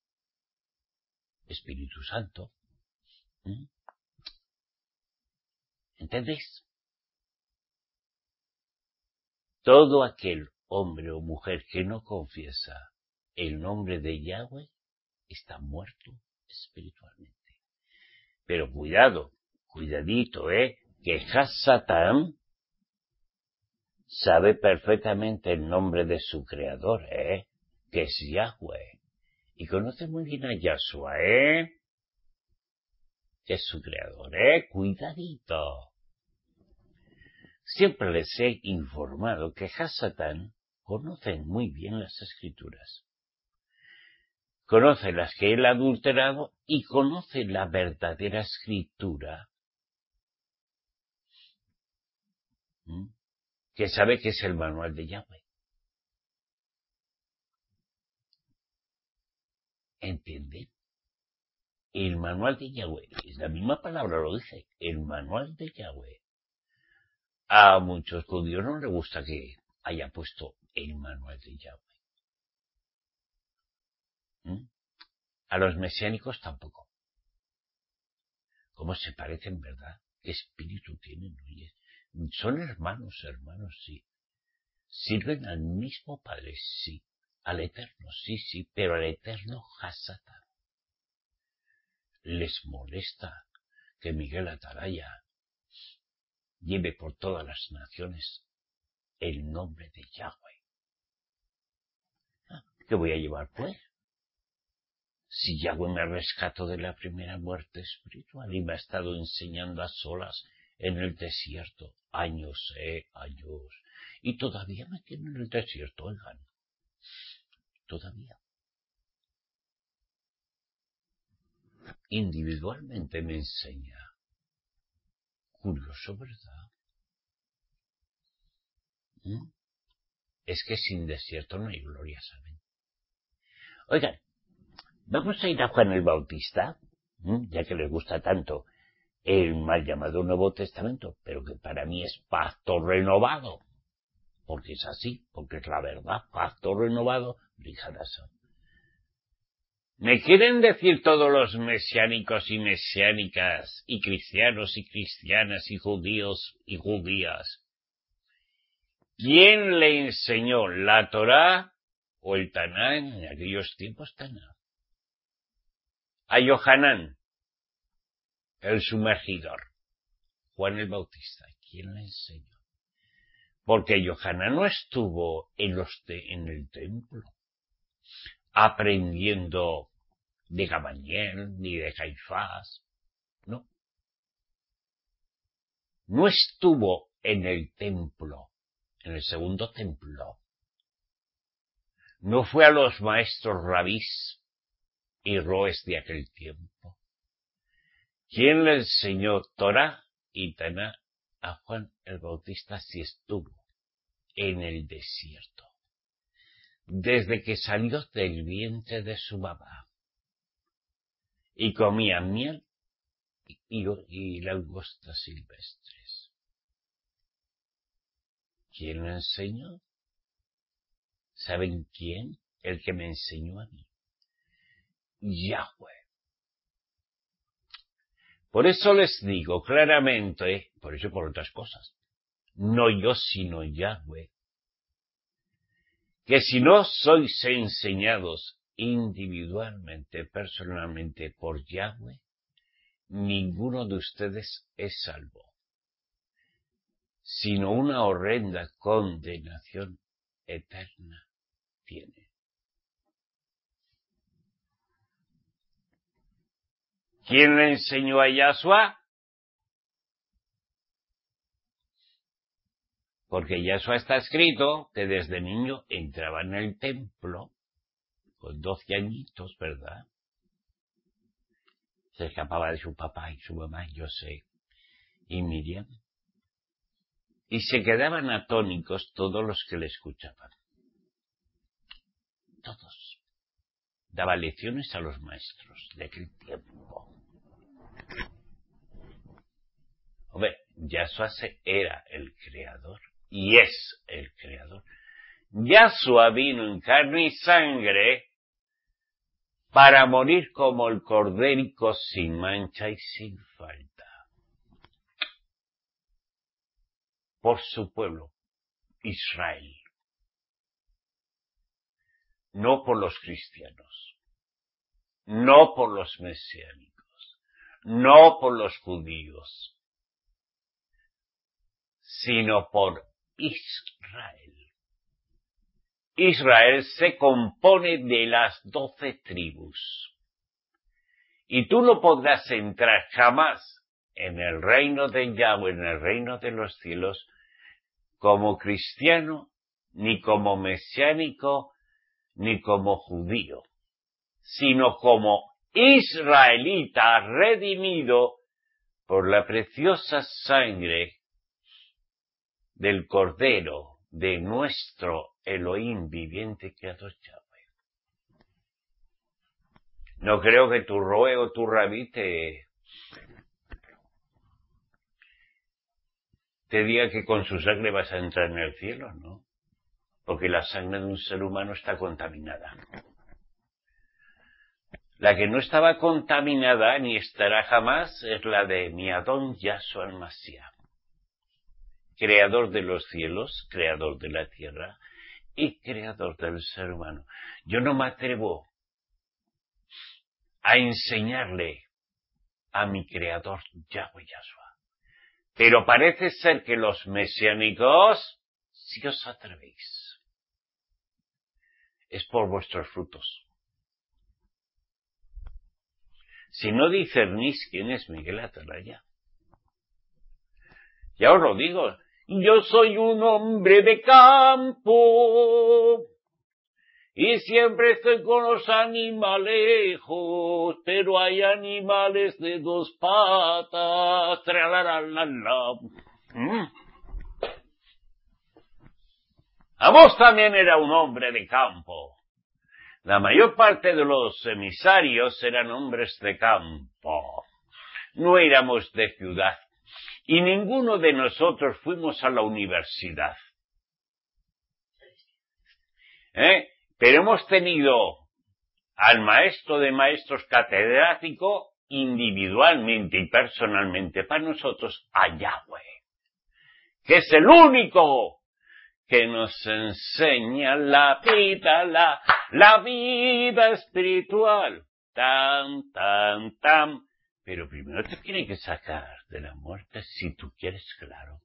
S1: Espíritu Santo. ¿Mm? ¿Entendéis? Todo aquel hombre o mujer que no confiesa el nombre de Yahweh está muerto espiritualmente. Pero cuidado, cuidadito, ¿eh? Que Hasatán sabe perfectamente el nombre de su creador, ¿eh? Que es Yahweh. Y conoce muy bien a Yahshua, ¿eh? Que es su creador, ¿eh? Cuidadito. Siempre les he informado que Hasatán conoce muy bien las escrituras. Conoce las que él ha adulterado y conoce la verdadera escritura. ¿Mm? Que sabe que es el manual de Yahweh. ¿Entienden? El manual de Yahweh, es la misma palabra, lo dice, el manual de Yahweh. A muchos judíos no les gusta que haya puesto el manual de Yahweh. ¿Mm? A los mesiánicos tampoco. ¿Cómo se parecen, verdad? ¿Qué espíritu tienen? Oye, son hermanos, hermanos, sí. Sirven al mismo Padre, sí. Al Eterno, sí, sí, pero al Eterno Hasatán. Les molesta que Miguel Atalaya lleve por todas las naciones el nombre de Yahweh. ¿Qué voy a llevar, pues? Si Yahweh me rescató de la primera muerte espiritual y me ha estado enseñando a solas en el desierto, años, eh, años, y todavía me tiene en el desierto, oigan, todavía. individualmente me enseña. Curioso, ¿verdad? ¿Mm? Es que sin desierto no hay gloria, ¿saben? Oigan, vamos a ir a Juan el Bautista, ¿Mm? ya que les gusta tanto el mal llamado Nuevo Testamento, pero que para mí es pacto renovado, porque es así, porque es la verdad, pacto renovado, Rijarasan. ¿Me quieren decir todos los mesiánicos y mesiánicas, y cristianos y cristianas, y judíos y judías, quién le enseñó la Torá o el Taná en aquellos tiempos Taná? A Yohanan, el sumergidor, Juan el Bautista, ¿quién le enseñó? Porque Yohanan no estuvo en, los te- en el templo aprendiendo de Gamaliel ni de Caifás, no. No estuvo en el templo, en el segundo templo. No fue a los maestros rabís y roes de aquel tiempo. ¿Quién le enseñó Torá y Taná a Juan el Bautista si estuvo en el desierto? Desde que salió del vientre de su mamá y comía miel y, y langostas silvestres. ¿Quién le enseñó? ¿Saben quién? El que me enseñó a mí. Yahweh. Por eso les digo claramente, por eso y por otras cosas, no yo sino Yahweh, que si no sois enseñados individualmente, personalmente por Yahweh, ninguno de ustedes es salvo, sino una horrenda condenación eterna tiene. ¿Quién le enseñó a Yahshua? Porque Yahshua está escrito que desde niño entraba en el templo con doce añitos, ¿verdad? Se escapaba de su papá y su mamá, José y Miriam. Y se quedaban atónicos todos los que le escuchaban. Todos. Daba lecciones a los maestros de aquel tiempo. Hombre, Yahshua era el creador y es el creador. Yahshua vino en carne y sangre para morir como el cordérico sin mancha y sin falta. Por su pueblo, Israel. No por los cristianos. No por los mesiánicos. No por los judíos. Sino por Israel. Israel se compone de las doce tribus. Y tú no podrás entrar jamás en el reino de Yahweh, en el reino de los cielos, como cristiano, ni como mesiánico, ni como judío, sino como israelita redimido por la preciosa sangre del Cordero de nuestro Elohim viviente creador Yahweh. No creo que tu roe o tu rabí te, te diga que con su sangre vas a entrar en el cielo, ¿no? Porque la sangre de un ser humano está contaminada. La que no estaba contaminada ni estará jamás es la de mi Adón Yahshua el Mashiach, creador de los cielos, creador de la tierra y creador del ser humano. Yo no me atrevo a enseñarle a mi creador Yahweh Yahshua. Pero parece ser que los mesiánicos, si os atrevéis, es por vuestros frutos. Si no discernís quién es Miguel Atalaya. Ya os lo digo, yo soy un hombre de campo y siempre estoy con los animalejos, pero hay animales de dos patas. Tralalala. ¿Mm? Amós también era un hombre de campo. La mayor parte de los emisarios eran hombres de campo. No éramos de ciudad. Y ninguno de nosotros fuimos a la universidad. ¿Eh? Pero hemos tenido al maestro de maestros catedrático individualmente y personalmente para nosotros a Yahweh, que es el único que nos enseña la vida, la, la vida espiritual. Tan, tan, tan. Pero primero te tiene que sacar de la muerte si tú quieres, claro.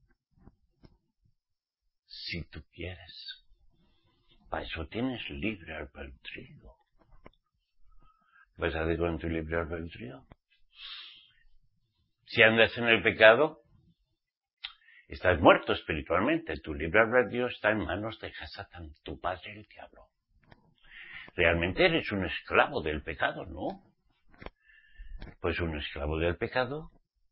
S1: Si tú quieres. Para eso tienes libre albedrío. ¿Qué vas a hacer con tu libre albedrío? Si andas en el pecado, estás muerto espiritualmente. Tu libre albedrío está en manos de Hasatán, tu padre el diablo. Realmente eres un esclavo del pecado, ¿no? Pues un esclavo del pecado,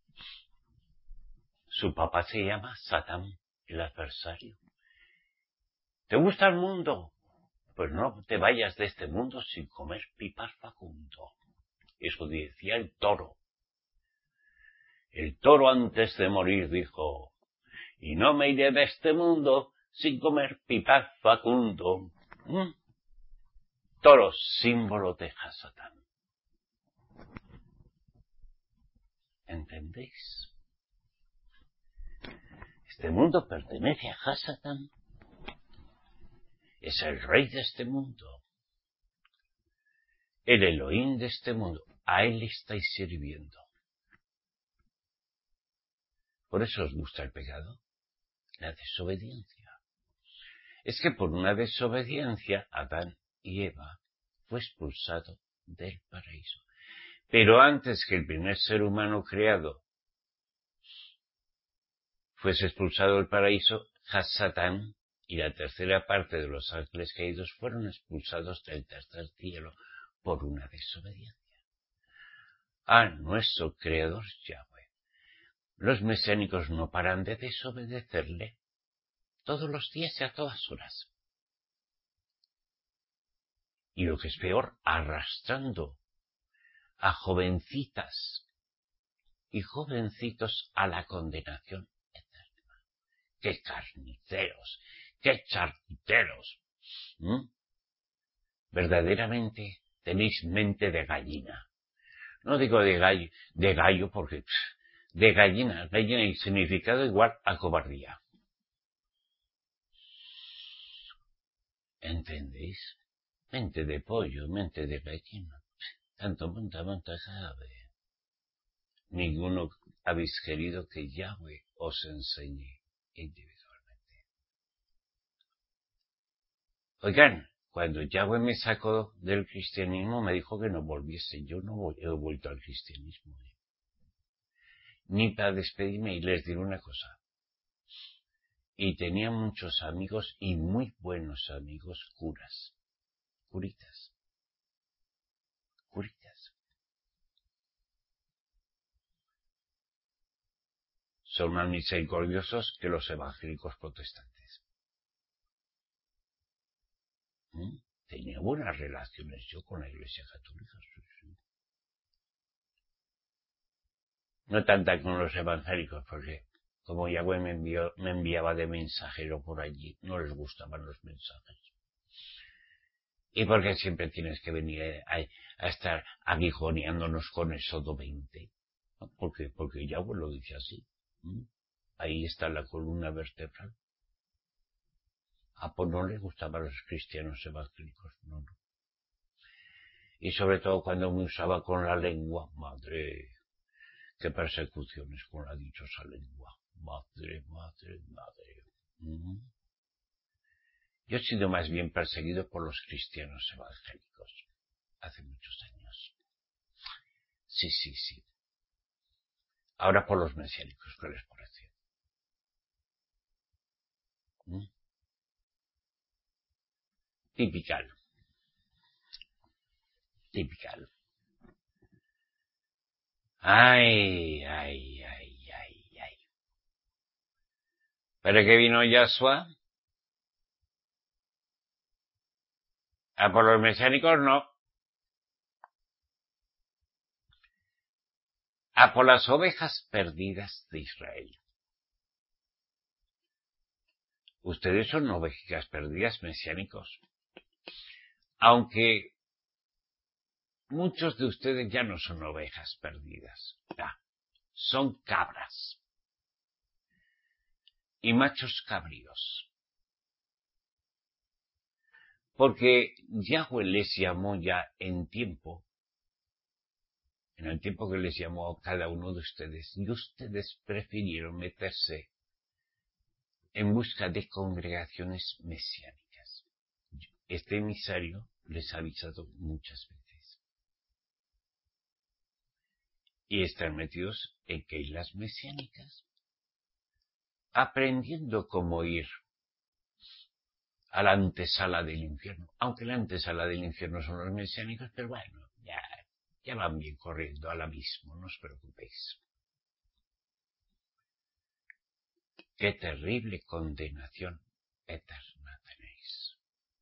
S1: su papá se llama Satán, el adversario. ¿Te gusta el mundo? Pues no te vayas de este mundo sin comer pipas facundo. Eso decía el toro. El toro antes de morir dijo, y no me iré de este mundo sin comer pipas facundo. ¿Mm? Toro, símbolo de Hasatán. ¿Entendéis? Este mundo pertenece a Hasatán. Es el rey de este mundo. El Elohim de este mundo. A él estáis sirviendo. Por eso os gusta el pecado. La desobediencia. Es que por una desobediencia, Adán y Eva fue expulsado del paraíso. Pero antes que el primer ser humano creado fuese expulsado del paraíso, Hasatán y la tercera parte de los ángeles caídos fueron expulsados del tercer cielo por una desobediencia a nuestro creador Yahweh. Los mesiánicos no paran de desobedecerle todos los días y a todas horas. Y lo que es peor, arrastrando a jovencitas y jovencitos a la condenación eterna. ¡Qué carniceros! ¡Qué charcuteros! ¿Mm? Verdaderamente tenéis mente de gallina. No digo de gallo, de gallo porque pff, de gallina, gallina y significado igual a cobardía. ¿Entendéis? Mente de pollo, mente de gallina. Tanto monta, monta, sabe. Ninguno habéis querido que Yahweh os enseñe individualmente. Oigan, cuando Yahweh me sacó del cristianismo me dijo que no volviese. Yo no he vuelto al cristianismo. Ni para despedirme, y les diré una cosa. Y tenía muchos amigos y muy buenos amigos curas. Curitas. Curitas. Son más misericordiosos que los evangélicos protestantes. ¿Mm? Tenía buenas relaciones yo con la Iglesia Católica. Sí, sí. No tanta con los evangélicos, porque como Yahweh me, envió, me enviaba de mensajero por allí, no les gustaban los mensajes. Y porque siempre tienes que venir a, a estar aguijoneándonos con Éxodo veinte. ¿No? Porque, porque Yahweh lo dice así. ¿Mm? Ahí está la columna vertebral. Ah, pues no les gustaban los cristianos evangélicos, no, no. Y sobre todo cuando me usaba con la lengua, madre, qué persecuciones con la dichosa lengua. Madre, madre, madre. ¿Mm? Yo he sido más bien perseguido por los cristianos evangélicos, hace muchos años. Sí, sí, sí. Ahora por los mesiánicos, ¿qué les parece? ¿Mm? Tipical. Tipical. Ay, ay, ay, ay, ay. ¿Para qué vino Yahshua? ¿A por los mesiánicos? No. A por las ovejas perdidas de Israel. Ustedes son ovejas perdidas mesiánicos. Aunque muchos de ustedes ya no son ovejas perdidas. Ya, son cabras. Y machos cabríos. Porque Yahweh les llamó ya en tiempo, en el tiempo que les llamó a cada uno de ustedes, y ustedes prefirieron meterse en busca de congregaciones mesiánicas. Este emisario les ha avisado muchas veces. Y están metidos en keilas mesiánicas, aprendiendo cómo ir a la antesala del infierno. Aunque la antesala del infierno son los mesiánicos, pero bueno, ya, ya van bien corriendo al abismo, no os preocupéis. Qué terrible condenación eterna tenéis.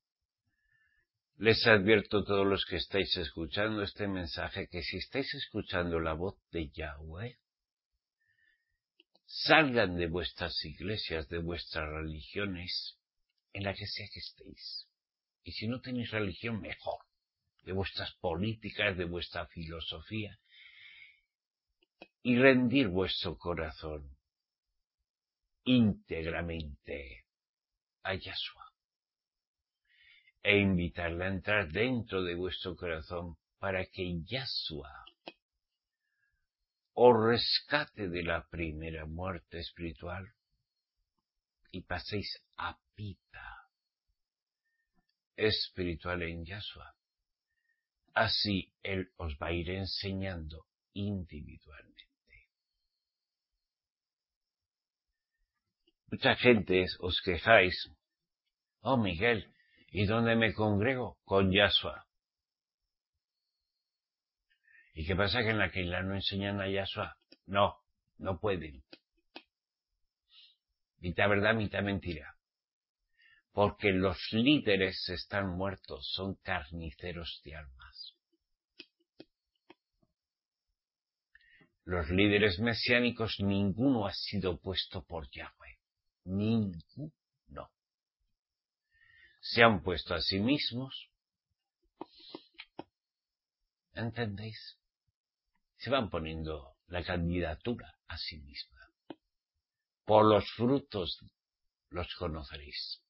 S1: Les advierto a todos los que estáis escuchando este mensaje que si estáis escuchando la voz de Yahweh, salgan de vuestras iglesias, de vuestras religiones, en la que sea que estéis. Y si no tenéis religión, mejor. De vuestras políticas, de vuestra filosofía. Y rendir vuestro corazón íntegramente a Yahshua. E invitarle a entrar dentro de vuestro corazón para que Yahshua os rescate de la primera muerte espiritual y paséis a vida espiritual en Yahshua. Así Él os va a ir enseñando individualmente. Mucha gente os quejáis, oh Miguel, ¿y dónde me congrego? Con Yahshua. ¿Y qué pasa? ¿Que en la Keilah no enseñan a Yahshua? No, no pueden. Mitad verdad, mitad mentira. Porque los líderes están muertos, son carniceros de almas. Los líderes mesiánicos, ninguno ha sido puesto por Yahweh. Ninguno. Se han puesto a sí mismos. ¿Entendéis? Se van poniendo la candidatura a sí misma. Por los frutos los conoceréis.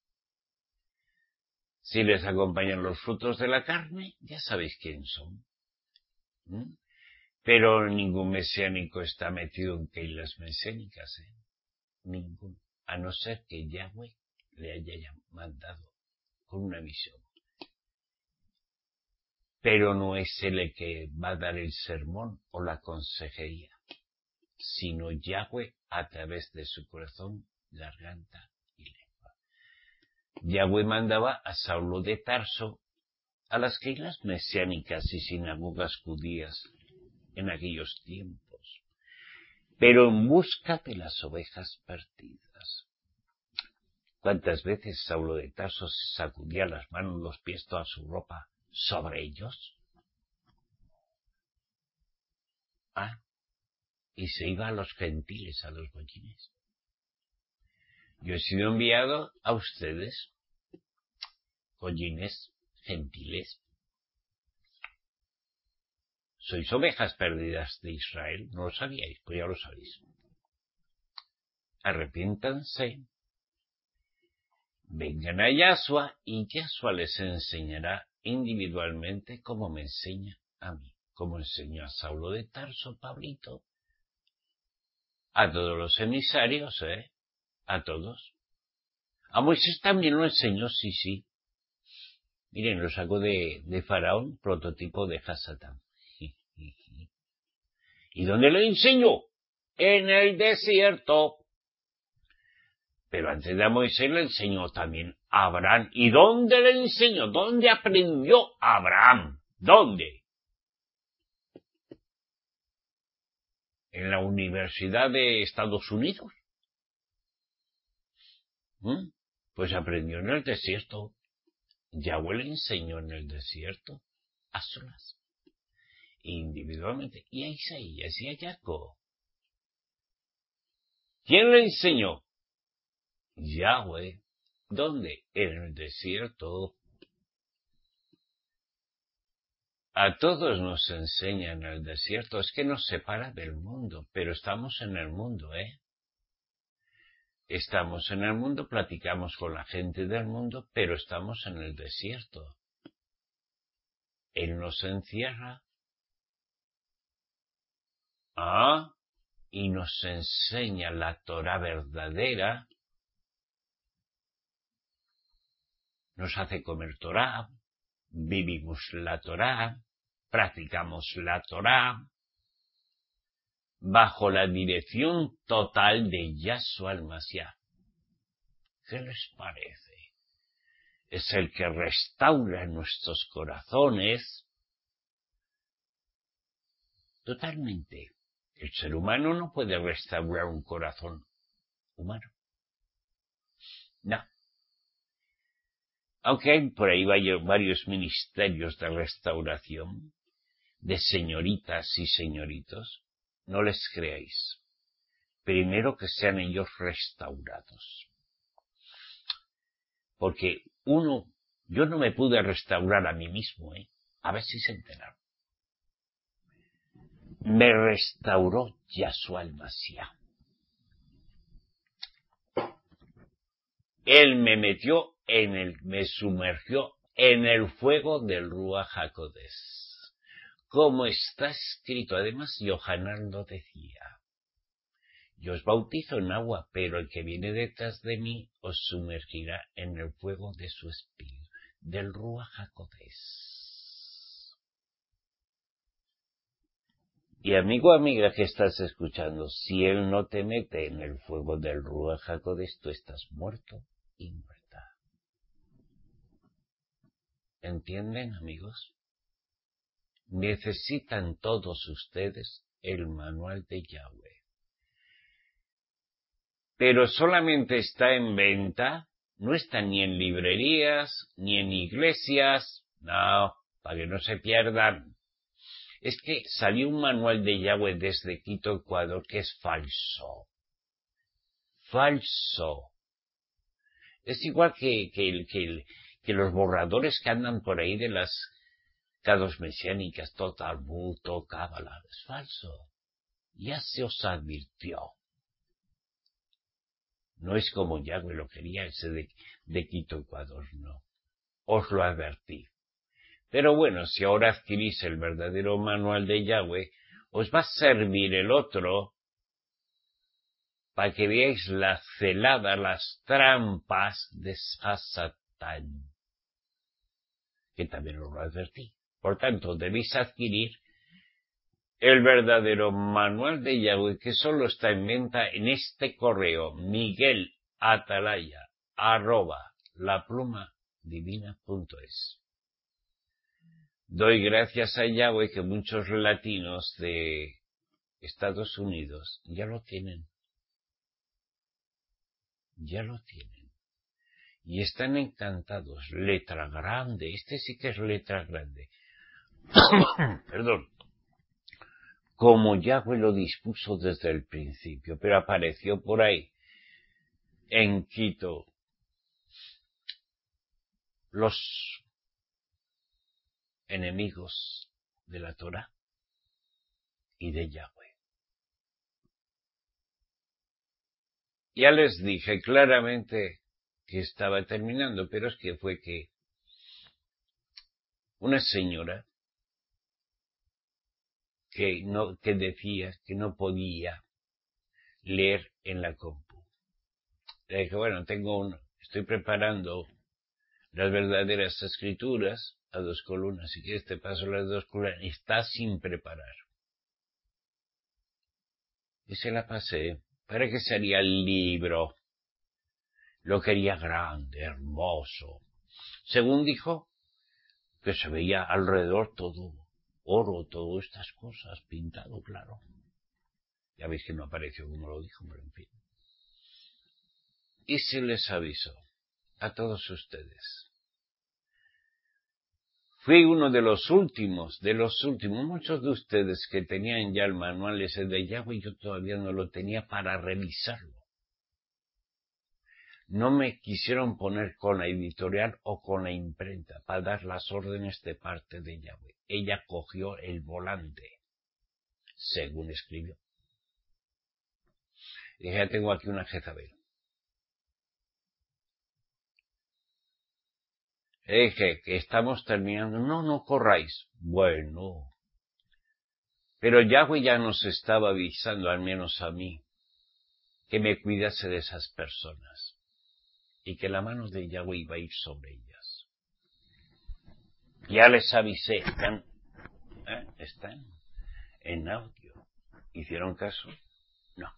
S1: Si les acompañan los frutos de la carne, ya sabéis quién son. ¿Mm? Pero ningún mesiánico está metido en keilas mesiánicas, ¿eh? Ninguno. A no ser que Yahweh le haya mandado con una misión. Pero no es él el que va a dar el sermón o la consejería, sino Yahweh a través de su corazón, garganta y lengua. Yahweh mandaba a Saulo de Tarso a las keilas mesiánicas y sinagogas judías en aquellos tiempos, pero en busca de las ovejas perdidas. ¿Cuántas veces Saulo de Tarso se sacudía las manos, los pies, toda su ropa sobre ellos? Ah, y se iba a los gentiles, a los bollines. Yo he sido enviado a ustedes, bollines, gentiles. Sois ovejas perdidas de Israel, ¿no lo sabíais? Pues ya lo sabéis. Arrepiéntanse, vengan a Yahshua y Yahshua les enseñará individualmente como me enseña a mí, como enseñó a Saulo de Tarso, Pablito, a todos los emisarios, ¿eh? A todos. A Moisés también lo enseñó, sí, sí. Miren, lo sacó de, de Faraón, prototipo de Hasatán. ¿Y dónde lo enseñó? En el desierto. Pero antes de a Moisés le enseñó también Abraham. ¿Y dónde le enseñó? ¿Dónde aprendió Abraham? ¿Dónde? ¿En la Universidad de Estados Unidos? ¿Mm? Pues aprendió en el desierto. Yahweh le enseñó en el desierto, a solas, individualmente, y a Isaías y a Jacob. ¿Quién le enseñó? Yahweh. ¿Dónde? En el desierto. A todos nos enseña en el desierto, es que nos separa del mundo, pero estamos en el mundo, ¿eh? Estamos en el mundo, platicamos con la gente del mundo, pero estamos en el desierto. Él nos encierra. Ah, y nos enseña la Torá verdadera. Nos hace comer Torá, vivimos la Torá, practicamos la Torá, bajo la dirección total de Yahshua el Mashiach. ¿Qué les parece? Es el que restaura nuestros corazones totalmente. El ser humano no puede restaurar un corazón humano. No. Aunque hay por ahí varios ministerios de restauración, de señoritas y señoritos, no les creáis. Primero que sean ellos restaurados. Porque uno, yo no me pude restaurar a mí mismo, ¿eh? A ver si se enteraron. Me restauró Yahshua el Mashiach. Él me metió en el, me sumergió en el fuego del Ruach HaKodesh. Como está escrito, además Yohanan lo decía. Yo os bautizo en agua, pero el que viene detrás de mí os sumergirá en el fuego de su espíritu, del Ruach HaKodesh. Y amigo, amiga que estás escuchando, si él no te mete en el fuego del Ruach HaKodesh, tú estás muerto y muerta. ¿Entienden, amigos? Necesitan todos ustedes el manual de Yahweh. Pero solamente está en venta, no está ni en librerías, ni en iglesias, no, para que no se pierdan. Es que salió un manual de Yahweh desde Quito, Ecuador, que es falso. Falso. Es igual que, que, el, que, el, que los borradores que andan por ahí de las cados mesiánicas, todo Talmud, todo Cábala. Es falso. Ya se os advirtió. No es como Yahweh lo quería ese de, de Quito, Ecuador, no. Os lo advertí. Pero bueno, si ahora adquirís el verdadero manual de Yahweh, os va a servir el otro para que veáis la celada, las trampas de Satán, que también os lo advertí. Por tanto, debéis adquirir el verdadero manual de Yahweh, que solo está en venta en este correo, Miguel Atalaya, arroba, laplumadivina.es. Doy gracias a Yahweh que muchos latinos de Estados Unidos ya lo tienen. Ya lo tienen. Y están encantados. Letra grande. Este sí que es letra grande. Perdón. Como Yahweh lo dispuso desde el principio. Pero apareció por ahí, en Quito, los enemigos de la Torá y de Yahweh. Ya les dije claramente que estaba terminando, pero es que fue que una señora que no, que decía que no podía leer en la compu. Le dije, bueno, tengo un, estoy preparando las verdaderas escrituras a dos columnas, si quieres te paso las dos columnas, está sin preparar. Y se la pasé, para que sería el libro. Lo quería grande, hermoso. Según dijo, que se veía alrededor todo oro, todas estas cosas, pintado, claro. Ya veis que no apareció como lo dijo, pero en fin. Y se les avisó a todos ustedes. Fui uno de los últimos, de los últimos, muchos de ustedes que tenían ya el manual ese de Yahweh, y yo todavía no lo tenía para revisarlo. No me quisieron poner con la editorial o con la imprenta para dar las órdenes de parte de Yahweh. Ella cogió el volante, según escribió. Dije, ya tengo aquí una Jezabel. Dije, que estamos terminando. No, no corráis. Bueno. Pero Yahweh ya nos estaba avisando, al menos a mí, que me cuidase de esas personas. Y que la mano de Yahweh iba a ir sobre ellas. Ya les avisé. Están, ¿eh? Están en audio. ¿Hicieron caso? No.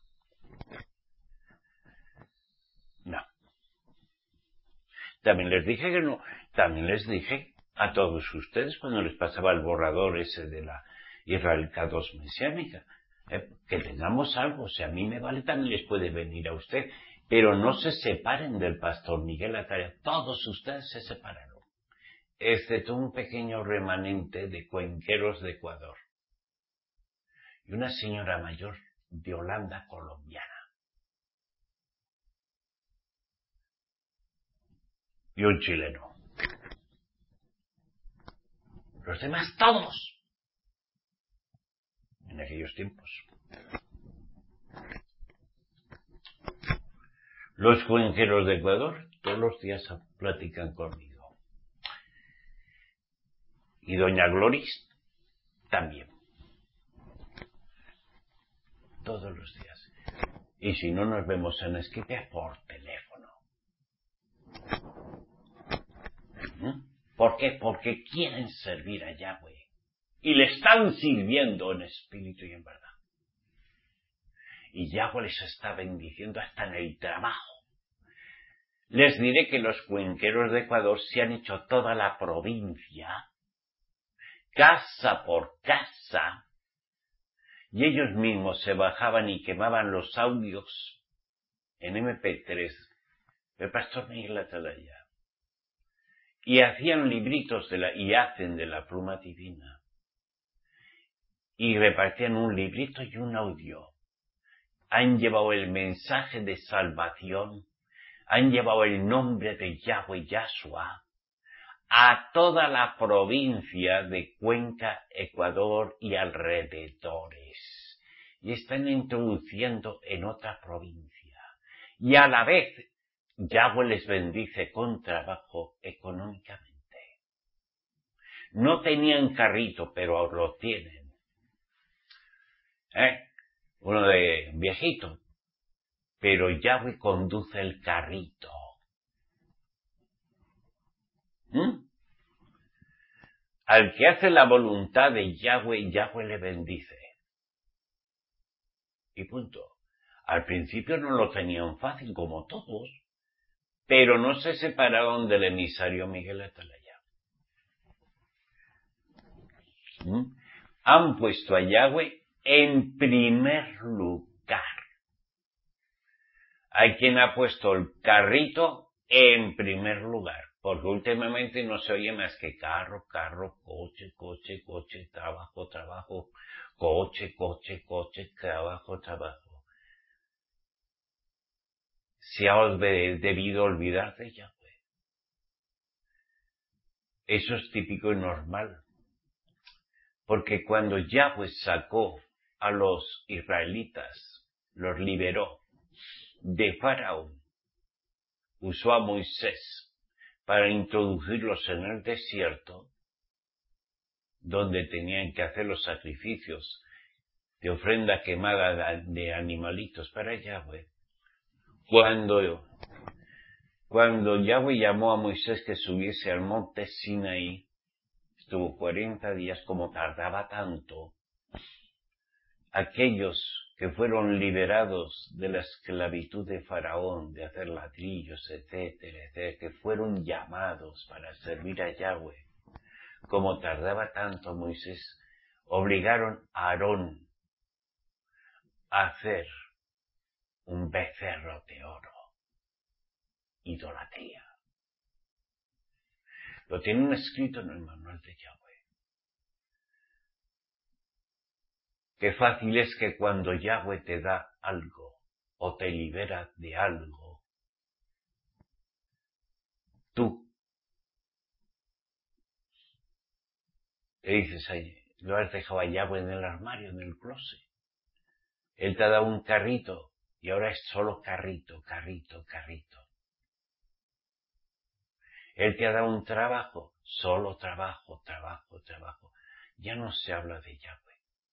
S1: No. También les dije que no. También les dije a todos ustedes cuando les pasaba el borrador ese de la Israel K dos mesiánica, eh, que tengamos algo. O sea, a mí me vale, también les puede venir a usted. Pero no se separen del pastor Miguel Atalla. Todos ustedes se separaron, excepto un pequeño remanente de cuenqueros de Ecuador y una señora mayor de Holanda colombiana. Y un chileno. Los demás todos. En aquellos tiempos. Los cuenqueros de Ecuador todos los días platican conmigo. Y doña Gloris también. Todos los días. Y si no nos vemos en Esquite, por teléfono. ¿Mm? ¿Por qué? Porque quieren servir a Yahweh. Y le están sirviendo en espíritu y en verdad. Y Yahweh les está bendiciendo hasta en el trabajo. Les diré que los cuenqueros de Ecuador se han hecho toda la provincia, casa por casa, y ellos mismos se bajaban y quemaban los audios en eme pe tres del pastor Miguel Atalaya. Y hacían libritos de la, y hacen de la pluma divina. Y repartían un librito y un audio. Han llevado el mensaje de salvación, han llevado el nombre de Yahweh Yahshua a toda la provincia de Cuenca, Ecuador y alrededores. Y están introduciendo en otra provincia. Y a la vez, Yahweh les bendice con trabajo económicamente. No tenían carrito, pero ahora lo tienen. ¿Eh? Uno de viejito. Pero Yahweh conduce el carrito. ¿Mm? Al que hace la voluntad de Yahweh, Yahweh le bendice. Y punto. Al principio no lo tenían fácil, como todos, pero no se separaron del emisario Miguel Atalaya. ¿Mm? Han puesto a Yahweh en primer lugar. Hay quien ha puesto el carrito en primer lugar, porque últimamente no se oye más que carro, carro, coche, coche, coche, trabajo, trabajo, coche, coche, coche, trabajo, trabajo. Se ha debido olvidar de Yahweh. Eso es típico y normal, porque cuando Yahweh sacó a los israelitas, los liberó de Faraón, usó a Moisés para introducirlos en el desierto, donde tenían que hacer los sacrificios de ofrenda quemada de animalitos para Yahweh. Cuando, cuando Yahweh llamó a Moisés que subiese al monte Sinaí, estuvo cuarenta días, como tardaba tanto, aquellos que fueron liberados de la esclavitud de Faraón, de hacer ladrillos, etcétera, etcétera, que fueron llamados para servir a Yahweh, como tardaba tanto Moisés, obligaron a Aarón a hacer un becerro de oro. Idolatría. Lo tienen escrito en el manual de Yahweh. Qué fácil es que cuando Yahweh te da algo o te libera de algo, tú le dices, lo has dejado a Yahweh en el armario, en el closet. Él te ha dado un carrito y ahora es solo carrito, carrito, carrito. Él te ha dado un trabajo, solo trabajo, trabajo, trabajo. Ya no se habla de Yahweh.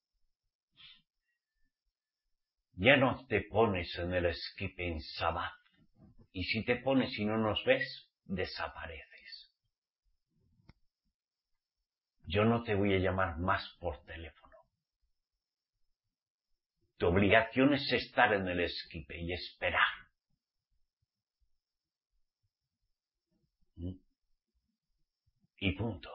S1: Ya no te pones en el esquipe en Sabbath. Y si te pones y no nos ves, desapareces. Yo no te voy a llamar más por teléfono. Tu obligación es estar en el esquipe y esperar. ¿Mm? Y punto.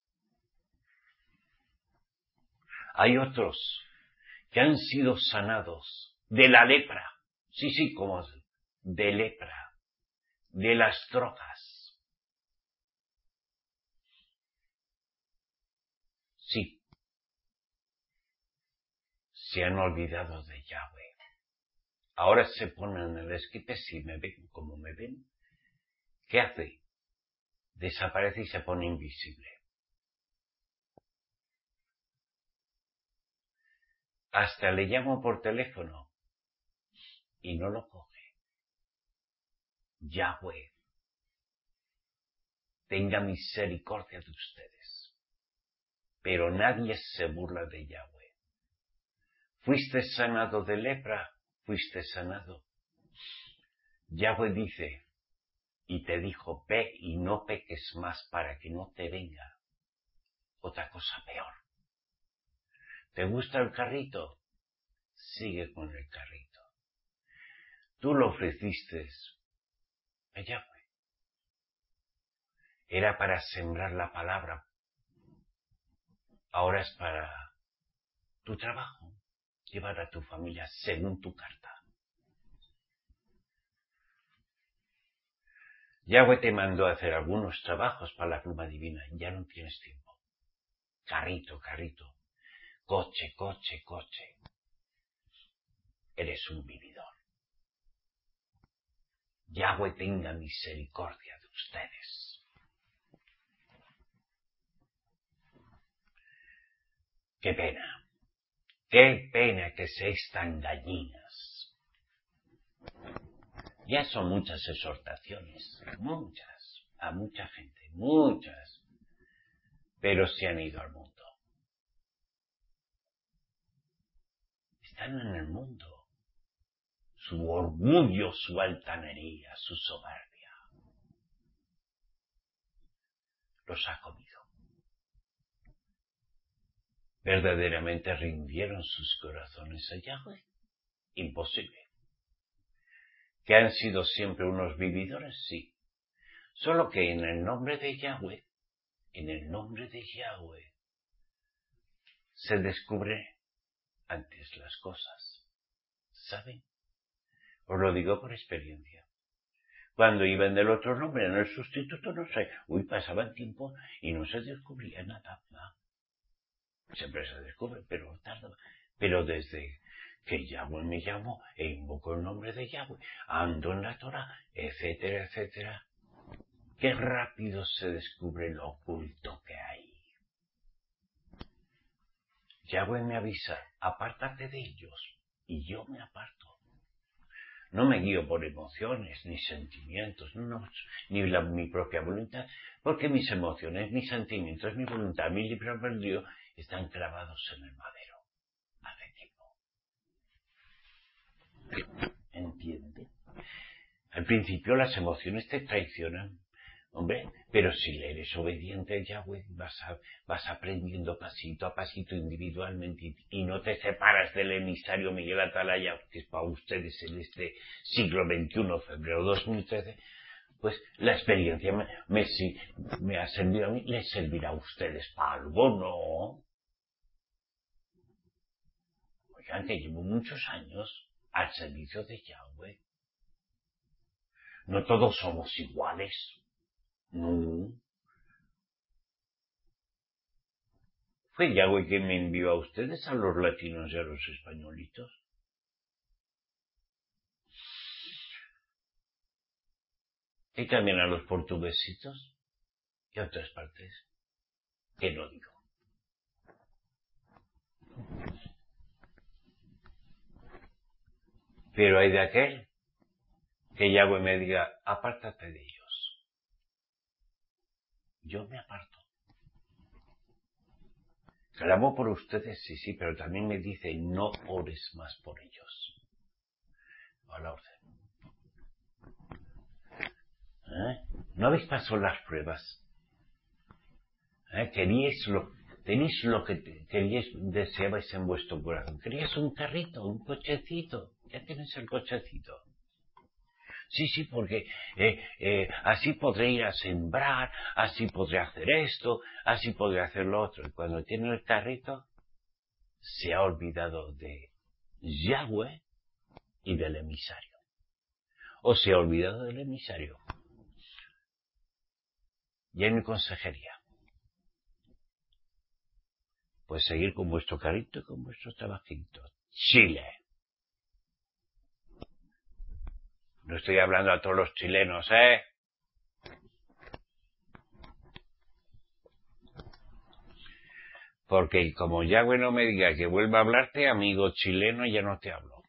S1: Hay otros que han sido sanados de la lepra. Sí, sí, como de lepra. De las drogas. Sí. Se han olvidado de Yahweh. Ahora se ponen en el esquipe si me ven como me ven. ¿Qué hace? Desaparece y se pone invisible. Hasta le llamo por teléfono y no lo coge. Yahweh, tenga misericordia de ustedes. Pero nadie se burla de Yahweh. ¿Fuiste sanado de lepra? Fuiste sanado. Yahweh dice, y te dijo, ve y no peques más para que no te venga otra cosa peor. ¿Te gusta el carrito? Sigue con el carrito. Tú lo ofreciste a Yahweh. Era para sembrar la palabra. Ahora es para tu trabajo. Llevar a tu familia según tu carta. Yahweh te mandó a hacer algunos trabajos para la pluma divina. Ya no tienes tiempo. Carrito, carrito. Coche, coche, coche. Eres un vividor. Yahweh tenga misericordia de ustedes. Qué pena. Qué pena que seáis tan gallinas. Ya son muchas exhortaciones. Muchas. A mucha gente. Muchas. Pero se han ido al mundo. Están en el mundo. Su orgullo, su altanería, su soberbia. Los ha comido. ¿Verdaderamente rindieron sus corazones a Yahweh? Imposible. ¿Que han sido siempre unos vividores? Sí. Solo que en el nombre de Yahweh, en el nombre de Yahweh, se descubre antes las cosas. ¿Saben? Os lo digo por experiencia. Cuando iban del otro nombre en el sustituto, no sé, uy, pasaban tiempo y no se descubría nada. ¿No? Siempre se descubre, pero tarda. Pero desde que Yahweh me llamó e invoco el nombre de Yahweh, ando en la Torah, etcétera, etcétera, qué rápido se descubre lo oculto que hay. Yahweh me avisa, apártate de ellos, y yo me aparto. No me guío por emociones, ni sentimientos, no, ni la, mi propia voluntad, porque mis emociones, mis sentimientos, mi voluntad, mi libre albedrío están clavados en el madero. Hace tiempo. ¿Entiende? Al principio las emociones te traicionan, Hombre, pero si le eres obediente, Yahweh, vas, a, vas aprendiendo pasito a pasito individualmente y, y no te separas del emisario Miguel Atalaya, que es para ustedes en este siglo veintiuno, febrero dos mil trece, pues la experiencia me, me, si, me ha servido a mí, les servirá a ustedes para algo, ¿no? Oigan, que llevo muchos años al servicio de Yahweh. No todos somos iguales. No. Fue Yahweh quien me envió a ustedes, a los latinos y a los españolitos. Y también a los portuguesitos y a otras partes. Que no digo. Pero hay de aquel que Yahweh me diga, apártate de ellos. Yo me aparto. Clamo por ustedes, sí, sí, pero también me dice, no ores más por ellos. A la orden. ¿Eh? ¿No habéis pasado las pruebas? ¿Eh? Queríais lo, tenéis lo que te, queríais, deseabais en vuestro corazón. Queríais un carrito, un cochecito. Ya tienes el cochecito. Sí, sí, porque eh, eh, así podré ir a sembrar, así podré hacer esto, así podré hacer lo otro. Y cuando tiene el carrito, se ha olvidado de Yahweh y del emisario. O se ha olvidado del emisario. Y en mi consejería. Pues seguir con vuestro carrito y con vuestro trabajito. Chile. No estoy hablando a todos los chilenos, ¿eh? Porque como Yahweh no me diga que vuelva a hablarte, amigo chileno, ya no te hablo.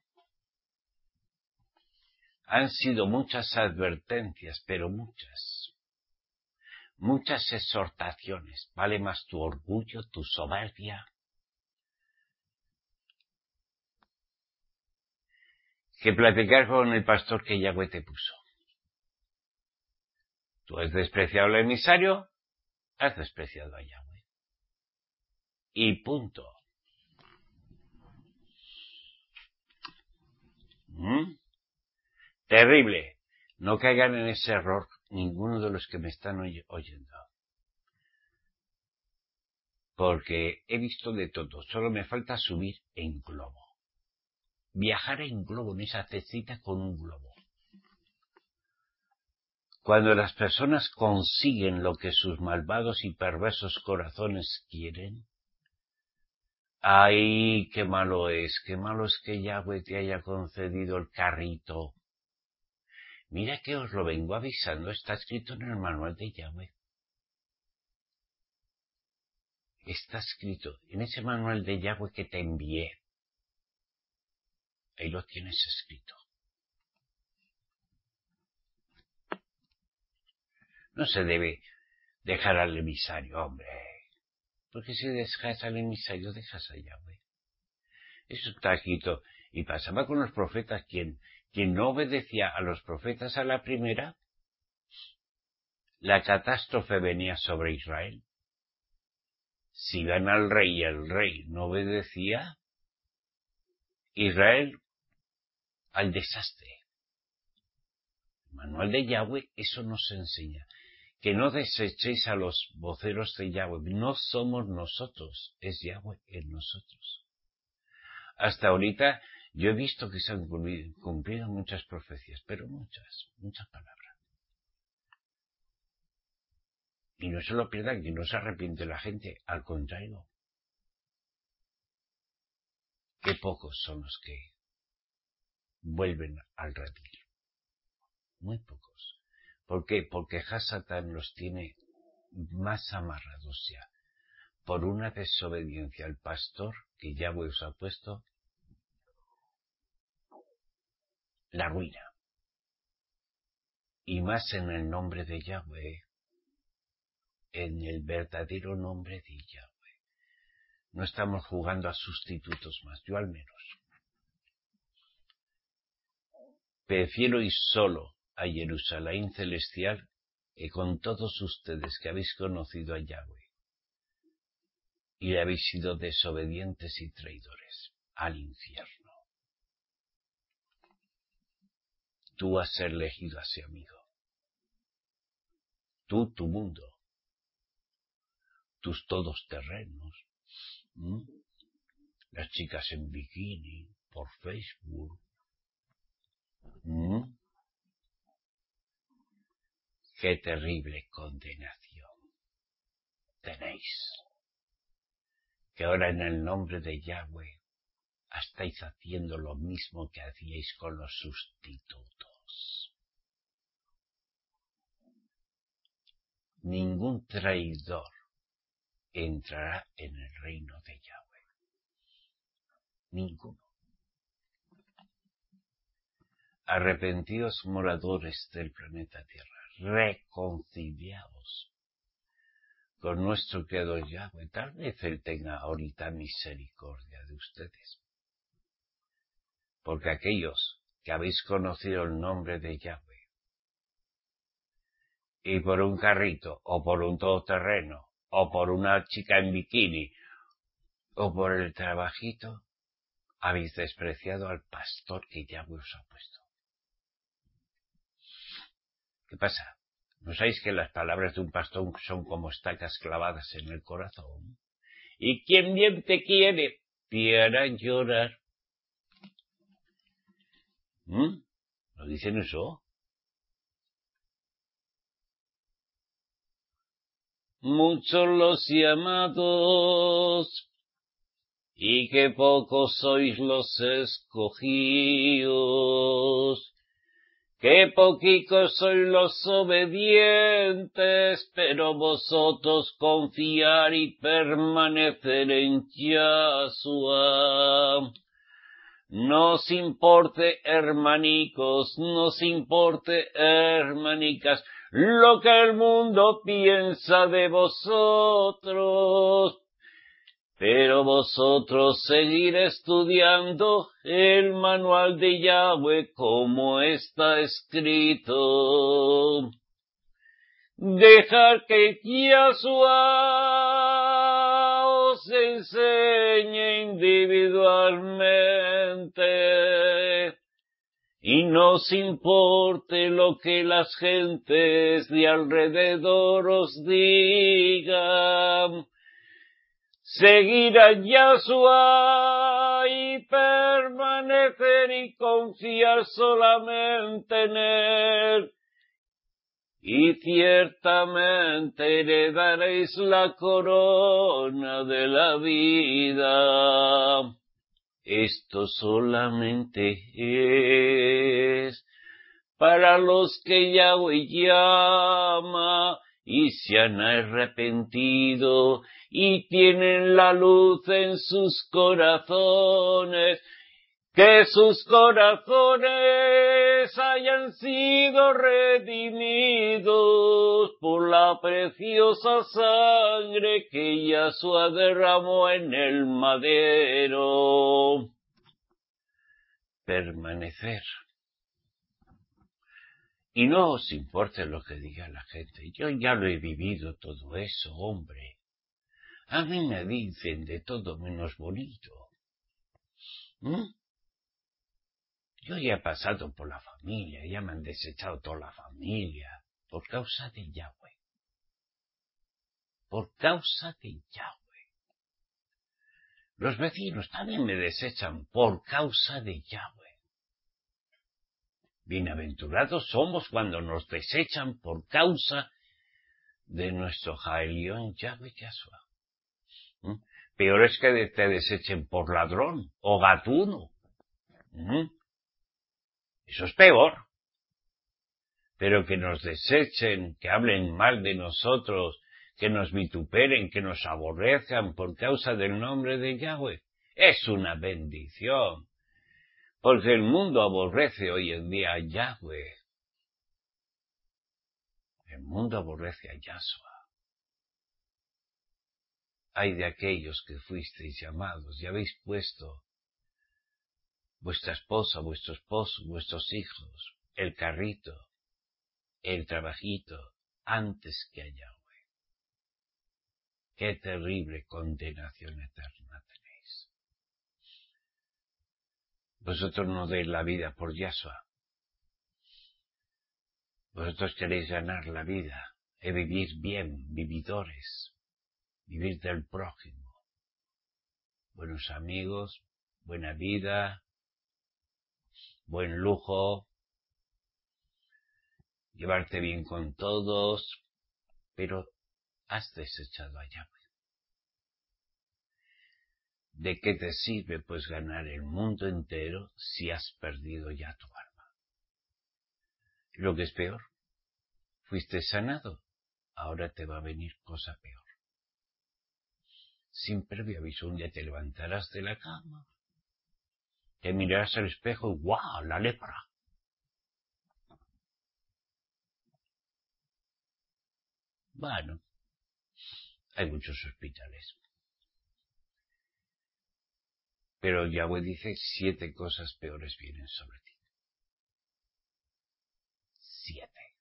S1: Han sido muchas advertencias, pero muchas. Muchas exhortaciones. Vale más tu orgullo, tu soberbia, que platicar con el pastor que Yahweh te puso. Tú has despreciado al emisario, has despreciado a Yahweh. Y punto. ¿Mm? Terrible. No caigan en ese error ninguno de los que me están oy- oyendo. Porque he visto de todo. Solo me falta subir en globo. Viajar en globo, en esa tecita con un globo. Cuando las personas consiguen lo que sus malvados y perversos corazones quieren, ¡ay, qué malo es! ¡Qué malo es que Yahweh te haya concedido el carrito! Mira que os lo vengo avisando, está escrito en el manual de Yahweh. Está escrito en ese manual de Yahweh que te envié. Ahí lo tienes escrito. No se debe dejar al emisario, hombre. Porque si dejas al emisario, dejas a Yahweh. Eso está escrito. Y pasaba con los profetas. Quien, quien no obedecía a los profetas a la primera, la catástrofe venía sobre Israel. Si gana el rey y el rey no obedecía, Israel al desastre. El manual de Yahweh eso nos enseña. Que no desechéis a los voceros de Yahweh. No somos nosotros, es Yahweh en nosotros. Hasta ahorita yo he visto que se han cumplido muchas profecías, pero muchas, muchas palabras. Y no se lo pierdan, que no se arrepiente la gente, al contrario. Qué pocos son los que vuelven al redil. Muy pocos. ¿Por qué? Porque Hasatán los tiene más amarrados ya. Por una desobediencia al pastor que Yahweh os ha puesto, la ruina. Y más en el nombre de Yahweh, en el verdadero nombre de Yahweh. No estamos jugando a sustitutos más, yo al menos. Prefiero ir solo a Jerusalén celestial y con todos ustedes que habéis conocido a Yahweh y le habéis sido desobedientes y traidores al infierno. Tú has elegido a ese amigo. Tú, tu mundo. Tus todos terrenos. ¿Mm? Las chicas en bikini por Facebook. ¿Mm? Qué terrible condenación tenéis. Que ahora en el nombre de Yahweh estáis haciendo lo mismo que hacíais con los sustitutos. Ningún traidor entrará en el reino de Yahweh. Ninguno. Arrepentíos, moradores del planeta Tierra, reconciliaos con nuestro Creador Yahweh. Tal vez Él tenga ahorita misericordia de ustedes. Porque aquellos que habéis conocido el nombre de Yahweh, y por un carrito, o por un todoterreno, o por una chica en bikini, o por el trabajito, habéis despreciado al pastor que Yahweh os ha puesto. ¿Qué pasa? ¿No sabéis que las palabras de un pastor son como estacas clavadas en el corazón? Y quien bien te quiere, te hará llorar. ¿Mm? ¿No dicen eso? Muchos los llamados, y que pocos sois los escogidos. Que poquicos sois los obedientes, pero vosotros confiar y permanecer en Yahshua. No os importe, hermanicos, no os importe, hermanicas, lo que el mundo piensa de vosotros. Pero vosotros seguir estudiando el manual de Yahweh como está escrito. Dejar que Yahshua os enseñe individualmente. Y no os importe lo que las gentes de alrededor os digan. Seguir a Yahshua y permanecer y confiar solamente en Él. Y ciertamente heredaréis la corona de la vida. Esto solamente es para los que Yahweh llama y se han arrepentido y tienen la luz en sus corazones, que sus corazones hayan sido redimidos por la preciosa sangre que Yahshua derramó en el madero. Permanecer. Y no os importe lo que diga la gente. Yo ya lo he vivido todo eso, hombre. A mí me dicen de todo menos bonito. ¿Mm? Yo ya he pasado por la familia, ya me han desechado toda la familia, por causa de Yahweh. Por causa de Yahweh. Los vecinos también me desechan por causa de Yahweh. Bienaventurados somos cuando nos desechan por causa de nuestro Jaelión Yahweh Yahshua. ¿Mm? Peor es que te desechen por ladrón o gatuno. ¿Mm? Eso es peor. Pero que nos desechen, que hablen mal de nosotros, que nos vituperen, que nos aborrezcan por causa del nombre de Yahweh, es una bendición. Porque el mundo aborrece hoy en día a Yahweh. El mundo aborrece a Yahshua. Hay de aquellos que fuisteis llamados y habéis puesto vuestra esposa, vuestro esposo, vuestros hijos, el carrito, el trabajito, antes que a Yahweh. Qué terrible condenación eterna tenéis. Vosotros no deis la vida por Yahshua. Vosotros queréis ganar la vida y vivir bien, vividores, vivir del prójimo. Buenos amigos, buena vida, buen lujo, llevarte bien con todos, pero has desechado a Yahweh. ¿De qué te sirve pues ganar el mundo entero si has perdido ya tu alma? Lo que es peor, fuiste sanado, ahora te va a venir cosa peor. Sin previo aviso, un día te levantarás de la cama, te mirarás al espejo y ¡guau! La lepra. Bueno, hay muchos hospitales. Pero Yahweh dice, siete cosas peores vienen sobre ti. Siete.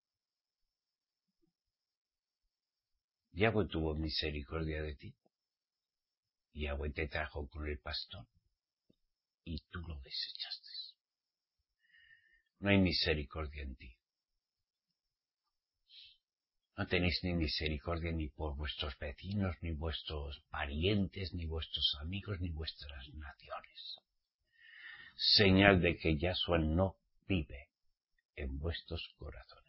S1: Yahweh tuvo misericordia de ti. Yahweh te trajo con el pastor y tú lo desechaste. No hay misericordia en ti. No tenéis ni misericordia ni por vuestros vecinos, ni vuestros parientes, ni vuestros amigos, ni vuestras naciones. Señal de que Yahshua no vive en vuestros corazones.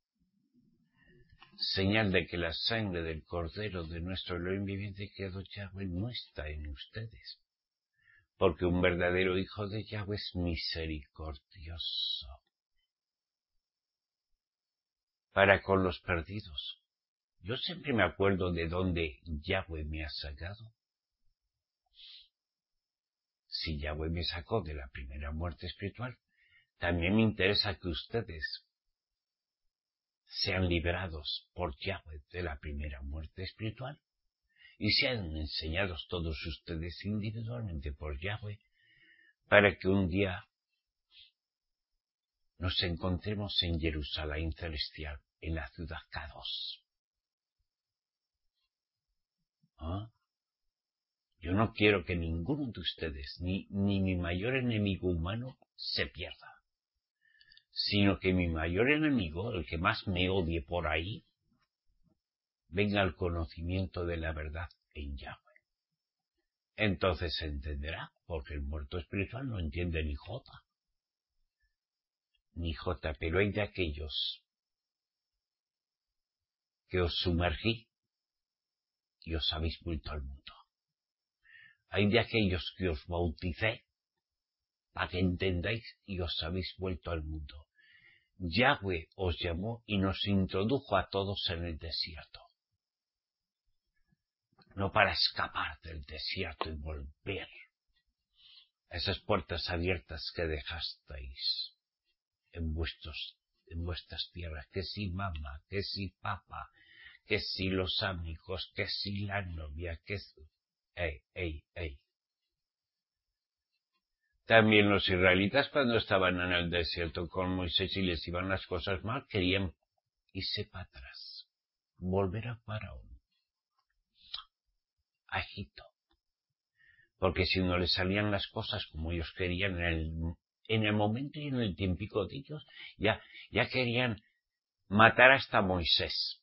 S1: Señal de que la sangre del Cordero de nuestro Elohim viviente creador Yahweh no está en ustedes. Porque un verdadero hijo de Yahweh es misericordioso para con los perdidos. Yo siempre me acuerdo de dónde Yahweh me ha sacado. Si Yahweh me sacó de la primera muerte espiritual, también me interesa que ustedes sean liberados por Yahweh de la primera muerte espiritual y sean enseñados todos ustedes individualmente por Yahweh para que un día nos encontremos en Jerusalén celestial, en la ciudad Kadosh. ¿Ah? Yo no quiero que ninguno de ustedes, ni, ni mi mayor enemigo humano, se pierda, sino que mi mayor enemigo, el que más me odie por ahí, venga al conocimiento de la verdad en Yahweh. Entonces se entenderá, porque el muerto espiritual no entiende ni jota. Ni jota, pero hay de aquellos que os sumergí y os habéis vuelto al mundo. Hay de aquellos que os bauticé para que entendáis y os habéis vuelto al mundo. Yahweh os llamó y nos introdujo a todos en el desierto. No para escapar del desierto y volver a esas puertas abiertas que dejasteis en vuestros, en vuestras tierras. Que si mamá, que si papá, que si los amigos, que si la novia, que si... Ey, ey, ey. También los israelitas, cuando estaban en el desierto con Moisés y les iban las cosas mal, querían irse para atrás, volver a Faraón, a Egipto. Porque si no les salían las cosas como ellos querían en el, en el momento y en el tiempico de ellos, ya, ya querían matar hasta Moisés.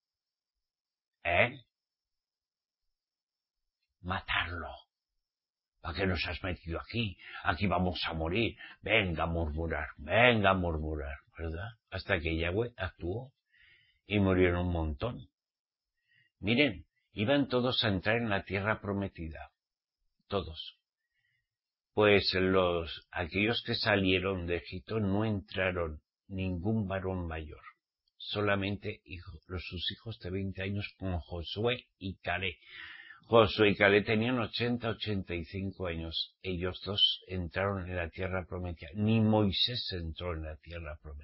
S1: ¿Eh? Matarlo. ¿Para qué nos has metido aquí? Aquí vamos a morir. Venga a murmurar, venga a murmurar, ¿verdad? Hasta que Yahweh actuó y murieron un montón. Miren, iban todos a entrar en la tierra prometida. Todos. Pues los, aquellos que salieron de Egipto no entraron ningún varón mayor. Solamente hijo, los, sus hijos de veinte años con Josué y Caleb. Josué y Caleb tenían ochenta, ochenta y cinco años. Ellos dos entraron en la tierra prometida. Ni Moisés entró en la tierra prometida.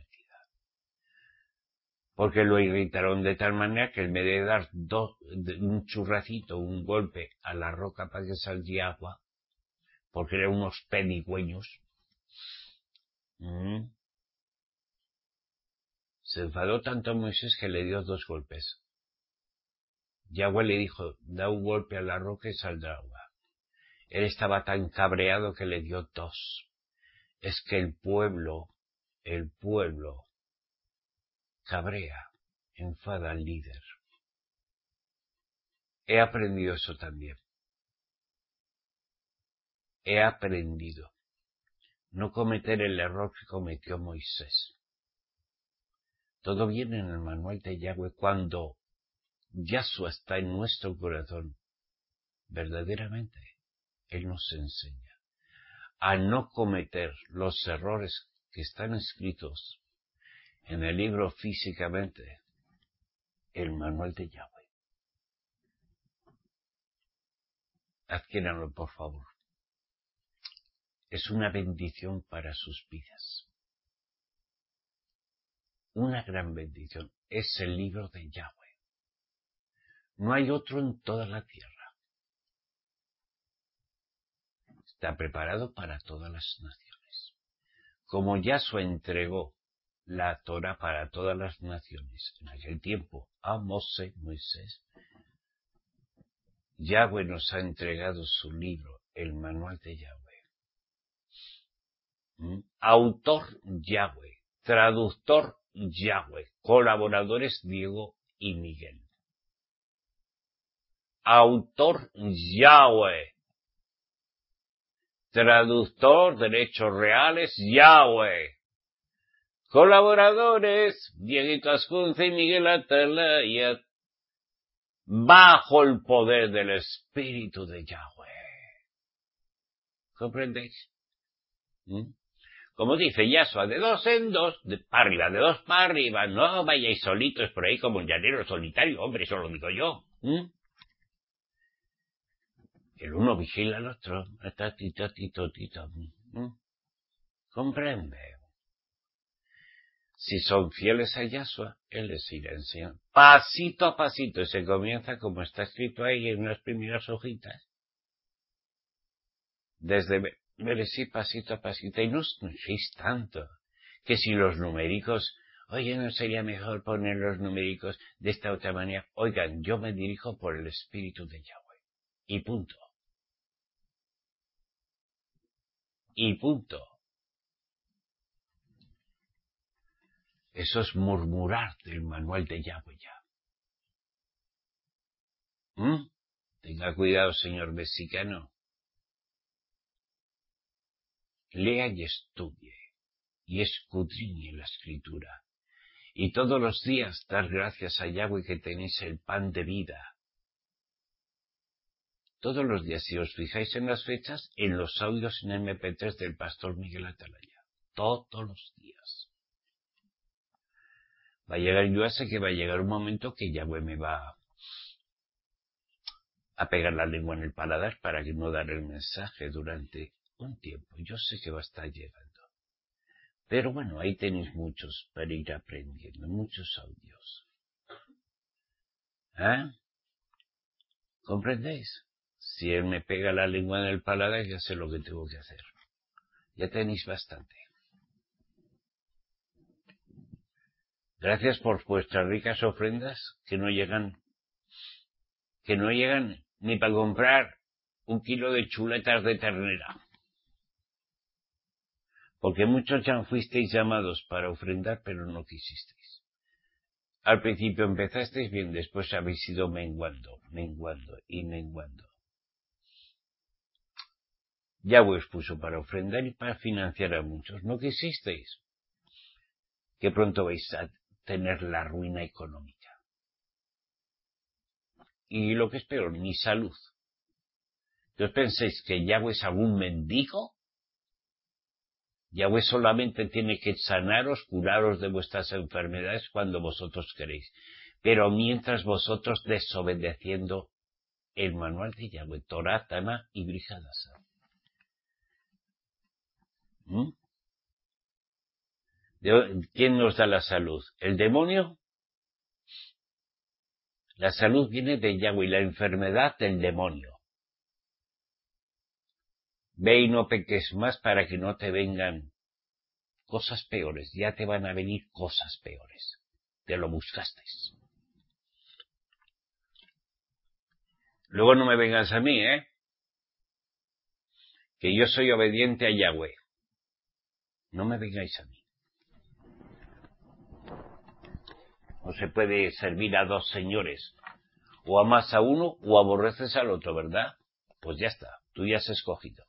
S1: Porque lo irritaron de tal manera que en vez de dar do, de un churracito, un golpe a la roca para que saliera agua, porque eran unos pedigüeños, ¿Mm? Se enfadó tanto Moisés que le dio dos golpes. Yahweh le dijo, da un golpe a la roca y saldrá agua. Él estaba tan cabreado que le dio dos. Es que el pueblo, el pueblo, cabrea, enfada al líder. He aprendido eso también. He aprendido no cometer el error que cometió Moisés. Todo viene en el manual de Yahweh cuando Yahshua está en nuestro corazón. Verdaderamente, Él nos enseña a no cometer los errores que están escritos en el libro físicamente, el manual de Yahweh. Adquiéranlo, por favor. Es una bendición para sus vidas. Una gran bendición. Es el libro de Yahweh. No hay otro en toda la tierra. Está preparado para todas las naciones. Como Yahshua entregó la Torah para todas las naciones en aquel tiempo a Mosé, Moisés, Yahweh nos ha entregado su libro, el manual de Yahweh. ¿Mm? Autor Yahweh, traductor Yahweh, colaboradores Diego y Miguel. Autor Yahweh, traductor, derechos reales Yahweh. Colaboradores, Dieguito Ascunza y Miguel Atalaya, bajo el poder del Espíritu de Yahweh. ¿Comprendéis? ¿Mm? Como dice Yahshua, de dos en dos, de para arriba, de dos para arriba, no vayáis solitos por ahí como un llanero solitario, hombre, eso lo digo yo. ¿Mm? El uno vigila al otro, tatito, tito, tito. ¿Mm? ¿Comprende? Si son fieles a Yahshua, Él les irá enseñando. Pasito a pasito, y se comienza como está escrito ahí en unas primeras hojitas. Desde Bereshit, pasito a pasito. Y no os conocéis tanto. Que si los numéricos, oye, ¿no sería mejor poner los numéricos de esta otra manera? Oigan, yo me dirijo por el Espíritu de Yahweh. Y punto. Y punto. Eso es murmurar del manual de Yahweh ya. ¿Mm? Tenga cuidado, señor mexicano. Lea y estudie, y escudriñe la Escritura. Y todos los días dar gracias a Yahweh que tenéis el pan de vida. Todos los días, si os fijáis en las fechas, en los audios en eme pe tres del pastor Miguel Atalaya. Todos los días. Va a llegar, yo sé que va a llegar un momento que Yahweh me va a pegar la lengua en el paladar para que no dar el mensaje durante un tiempo. Yo sé que va a estar llegando. Pero bueno, ahí tenéis muchos para ir aprendiendo, muchos audios. ¿Eh? ¿Comprendéis? Si él me pega la lengua en el paladar, ya sé lo que tengo que hacer. Ya tenéis bastante. Gracias por vuestras ricas ofrendas que no llegan, que no llegan ni para comprar un kilo de chuletas de ternera. Porque muchos ya fuisteis llamados para ofrendar, pero no quisisteis. Al principio empezasteis bien, después habéis ido menguando, menguando y menguando. Yahweh os puso para ofrendar y para financiar a muchos. No quisisteis. Que pronto vais a tener la ruina económica. Y lo que es peor, ni salud. ¿Que os penséis que Yahweh es algún mendigo? Yahweh solamente tiene que sanaros, curaros de vuestras enfermedades cuando vosotros queréis. Pero mientras vosotros desobedeciendo el manual de Yahweh, Torah, Tana y Brit Hadashah. ¿Mm? ¿Quién nos da la salud? ¿El demonio? La salud viene de Yahweh y la enfermedad del demonio. Ve y no peques más para que no te vengan cosas peores, ya te van a venir cosas peores. Te lo buscaste. Luego no me vengas a mí, ¿eh? Que yo soy obediente a Yahweh. No me vengáis a mí. No se puede servir a dos señores. O amas a uno o aborreces al otro, ¿verdad? Pues ya está, tú ya has escogido.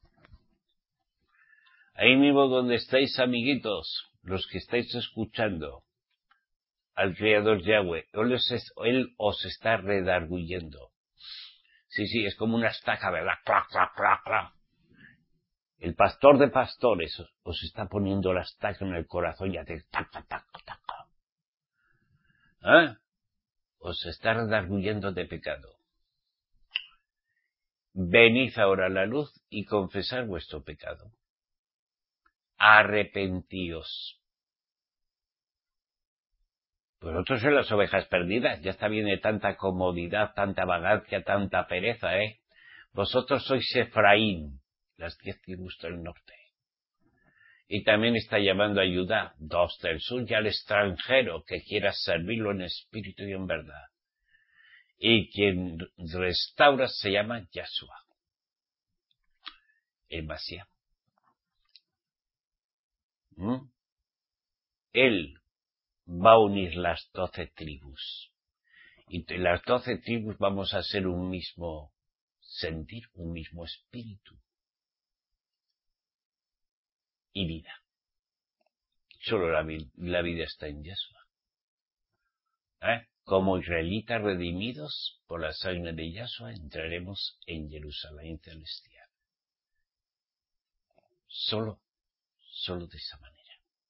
S1: Ahí mismo donde estáis, amiguitos, los que estáis escuchando al Creador Yahweh, él os, es, él os está redarguyendo. Sí, sí, es como una estaca, ¿verdad? ¡Clac, clac, clac, clac! El pastor de pastores os, os está poniendo la estaca en el corazón y hace tac, tac, tac, tac. ¿Eh? Os está redarguyendo de pecado. Venid ahora a la luz y confesad vuestro pecado. Arrepentíos. Vosotros sois las ovejas perdidas, ya está bien de tanta comodidad, tanta vagancia, tanta pereza, ¿eh? Vosotros sois Efraín, las diez tribus del norte. Y también está llamando a Judá, dos del sur, y al extranjero que quiera servirlo en espíritu y en verdad. Y quien restaura se llama Yahshua, el Mashiach. ¿Mm? Él va a unir las doce tribus. Y de las doce tribus vamos a ser un mismo sentir, un mismo espíritu y vida. Solo la, la vida está en Yahshua. ¿Eh? Como israelitas redimidos por la sangre de Yahshua, entraremos en Jerusalén celestial. Solo, solo de esa manera.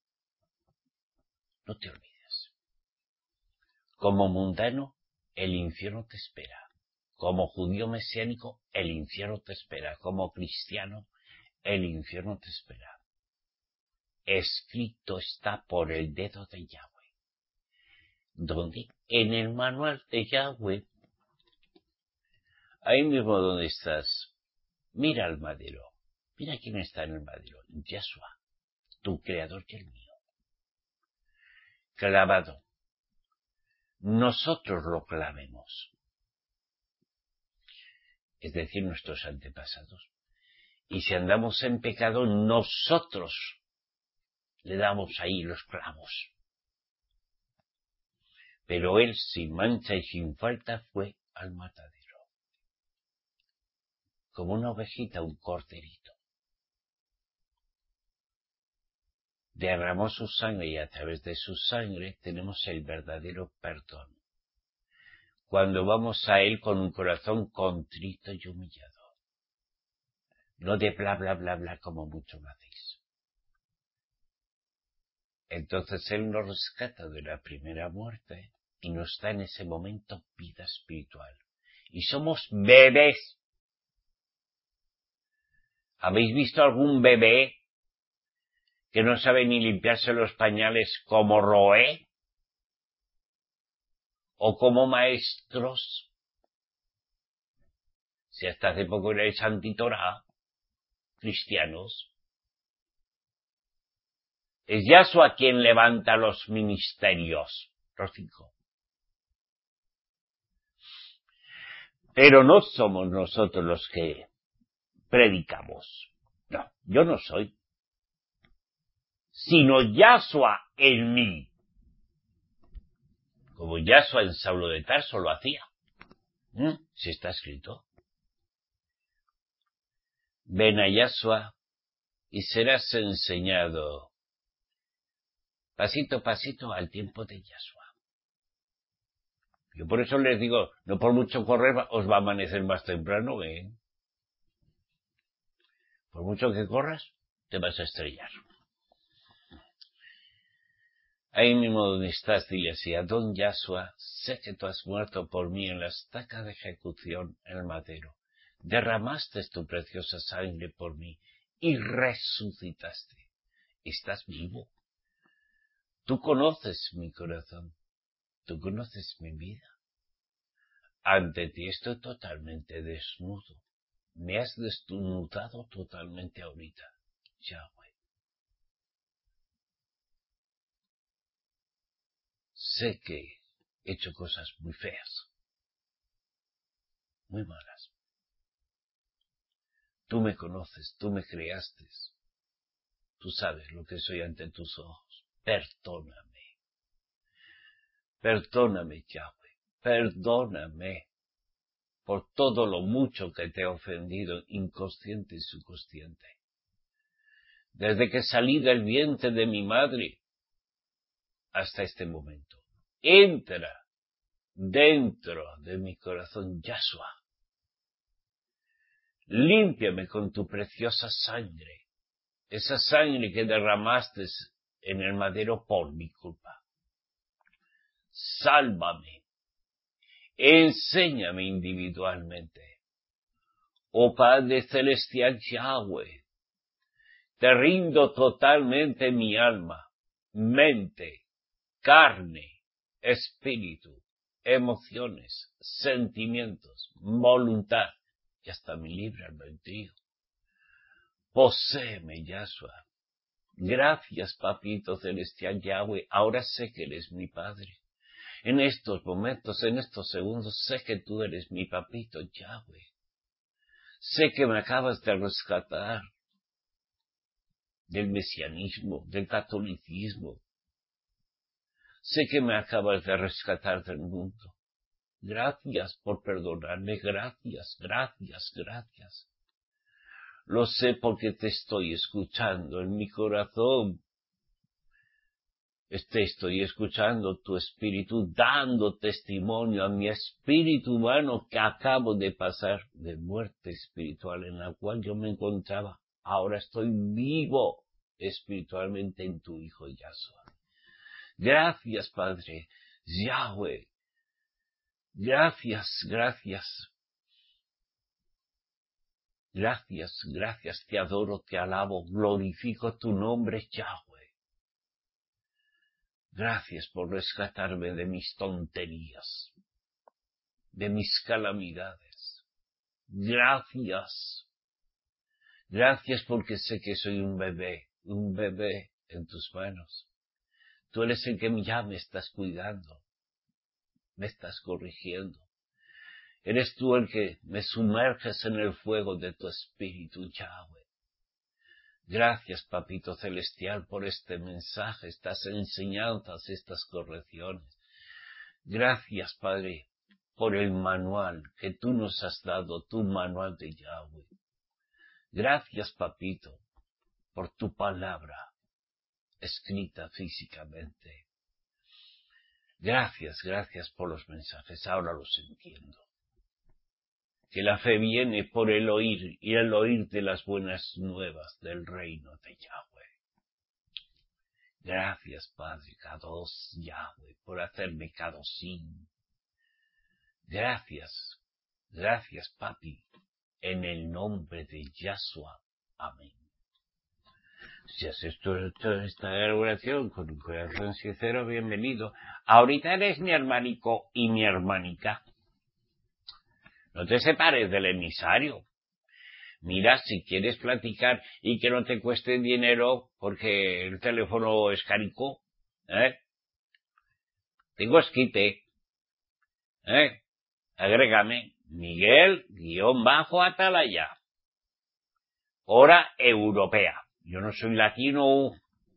S1: No te olvides. Como mundano, el infierno te espera. Como judío mesiánico, el infierno te espera. Como cristiano, el infierno te espera. Escrito está por el dedo de Yahweh. ¿Dónde? En el manual de Yahweh. Ahí mismo donde estás. Mira al madero. Mira quién está en el madero. Yahshua, tu creador y el mío. Clavado. Nosotros lo clavemos. Es decir, nuestros antepasados. Y si andamos en pecado, nosotros le damos ahí los clavos. Pero él, sin mancha y sin falta, fue al matadero. Como una ovejita, un corderito. Derramó su sangre y a través de su sangre tenemos el verdadero perdón. Cuando vamos a él con un corazón contrito y humillado. No de bla, bla, bla, bla, como mucho lo hacéis. Entonces él nos rescata de la primera muerte y nos da en ese momento vida espiritual. Y somos bebés. ¿Habéis visto algún bebé que no sabe ni limpiarse los pañales como Roé? ¿O como maestros? Si hasta hace poco erais antitorá, cristianos. Es Yahshua quien levanta los ministerios, los cinco. Pero no somos nosotros los que predicamos. No, yo no soy. Sino Yahshua en mí. Como Yahshua en Saulo de Tarso lo hacía. ¿Mm? Si está escrito. Ven a Yahshua y serás enseñado pasito a pasito al tiempo de Yahshua. Yo por eso les digo, no por mucho correr os va a amanecer más temprano, ¿eh? Por mucho que corras, te vas a estrellar. Ahí mismo donde estás, dile así, Adón Yahshua, sé que tú has muerto por mí en la estaca de ejecución en el madero. Derramaste tu preciosa sangre por mí y resucitaste. Estás vivo. Tú conoces mi corazón. Tú conoces mi vida. Ante ti estoy totalmente desnudo. Me has desnudado totalmente ahorita, Yahweh. sé que he hecho cosas muy feas, muy malas. Tú me conoces, tú me creaste, tú sabes lo que soy ante tus ojos. Perdóname, perdóname, Yahweh, perdóname por todo lo mucho que te he ofendido, inconsciente y subconsciente. Desde que salí del vientre de mi madre hasta este momento. Entra dentro de mi corazón, Yahshua. Límpiame con tu preciosa sangre, esa sangre que derramaste en el madero por mi culpa. Sálvame, enséñame individualmente. Oh Padre Celestial Yahweh, te rindo totalmente mi alma, mente, carne, espíritu, emociones, sentimientos, voluntad y hasta mi libre albedrío. Poséeme, Yahshua. Gracias, Papito Celestial Yahweh. Ahora sé que eres mi Padre. En estos momentos, en estos segundos, sé que tú eres mi Papito Yahweh. Sé que me acabas de rescatar del mesianismo, del catolicismo. Sé que me acabas de rescatar del mundo. Gracias por perdonarme, gracias, gracias, gracias. Lo sé porque te estoy escuchando en mi corazón. Te estoy escuchando tu espíritu dando testimonio a mi espíritu humano que acabo de pasar de muerte espiritual en la cual yo me encontraba. Ahora estoy vivo espiritualmente en tu Hijo Yahshua. Gracias, Padre Yahweh. Gracias, gracias. Gracias, gracias, te adoro, te alabo, glorifico tu nombre, Yahweh. Gracias por rescatarme de mis tonterías, de mis calamidades. Gracias. Gracias porque sé que soy un bebé, un bebé en tus manos. Tú eres el que ya me estás cuidando, me estás corrigiendo. Eres tú el que me sumerges en el fuego de tu espíritu, Yahweh. Gracias, Papito Celestial, por este mensaje, estas enseñanzas, estas correcciones. Gracias, Padre, por el manual que tú nos has dado, tu manual de Yahweh. Gracias, Papito, por tu palabra escrita físicamente. Gracias, gracias por los mensajes, ahora los entiendo. Que la fe viene por el oír y el oír de las buenas nuevas del reino de Yahweh. Gracias, Padre Kadosh Yahweh, por hacerme Kadoshim. Gracias, gracias, Papi, en el nombre de Yahshua. Amén. Si has hecho esta oración con un corazón sincero, bienvenido. Ahorita eres mi hermanico y mi hermanica. No te separes del emisario. Mira, si quieres platicar y que no te cueste dinero porque el teléfono es carico, ¿eh? Tengo esquite, ¿eh? Agrégame, Miguel, guión bajo Atalaya. Hora europea. Yo no soy latino.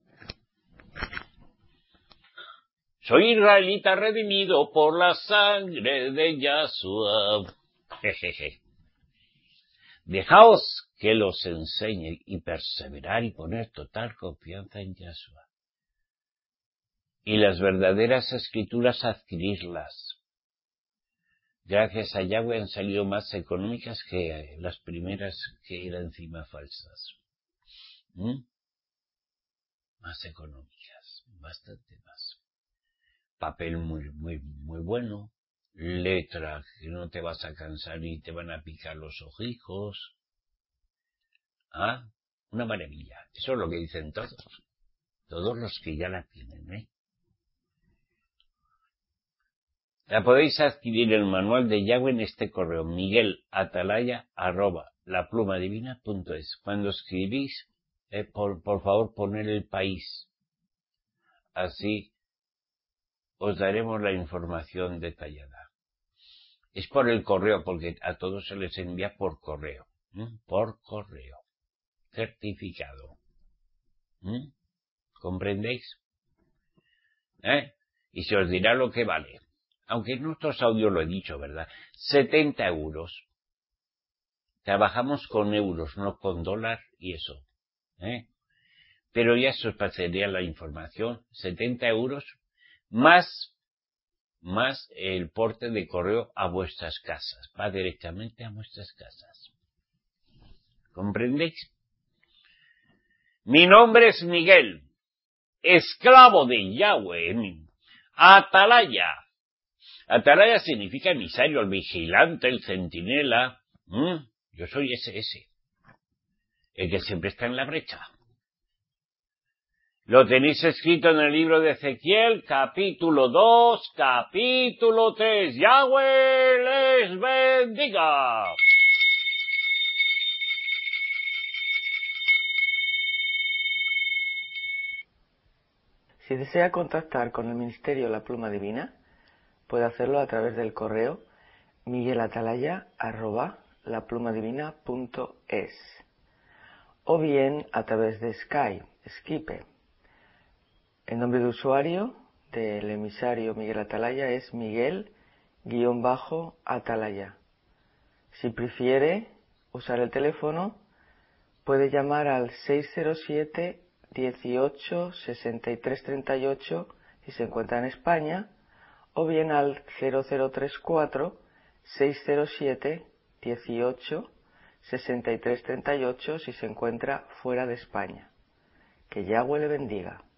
S1: Soy israelita redimido por la sangre de Yahshua. Jejeje. Dejaos que los enseñe y perseverar y poner total confianza en Yahshua. Y las verdaderas escrituras adquirirlas. Gracias a Yahweh han salido más económicas que las primeras que eran encima falsas. ¿Mm? Más económicas, bastante más. Papel muy, muy, muy bueno. Letra que no te vas a cansar y te van a picar los ojicos. Ah, una maravilla. Eso es lo que dicen todos. Todos los que ya la tienen, ¿eh? La podéis adquirir el manual de Yahweh en este correo, miguelatalaya arroba laplumadivina.es. Cuando escribís, eh, por, por favor, poner el país. Así os daremos la información detallada. Es por el correo, porque a todos se les envía por correo. ¿Mm? Por correo. Certificado. ¿Mm? ¿Comprendéis? ¿Eh? Y se os dirá lo que vale. Aunque en nuestros audios lo he dicho, ¿verdad? setenta euros. Trabajamos con euros, no con dólar y eso. ¿Eh? Pero ya se os pasaría la información. setenta euros más, más el porte de correo a vuestras casas. Va directamente a vuestras casas. ¿Comprendéis? Mi nombre es Miguel, esclavo de Yahweh, Atalaya. Atalaya significa emisario, el vigilante, el centinela. ¿Mm? Yo soy ese, ese, el que siempre está en la brecha. Lo tenéis escrito en el libro de Ezequiel, capítulo dos, capítulo tres. Yahweh les bendiga.
S2: Si desea contactar con el Ministerio La Pluma Divina, puede hacerlo a través del correo miguelatalaya arroba laplumadivina punto es o bien a través de Skype, Skype. El nombre de usuario del emisario Miguel Atalaya es Miguel-Atalaya. Si prefiere usar el teléfono, puede llamar al seis cero siete, dieciocho, sesenta y tres treinta y ocho si se encuentra en España, o bien al cero cero tres cuatro, seis cero siete, dieciocho, sesenta y tres treinta y ocho si se encuentra fuera de España. Que Yahweh le bendiga.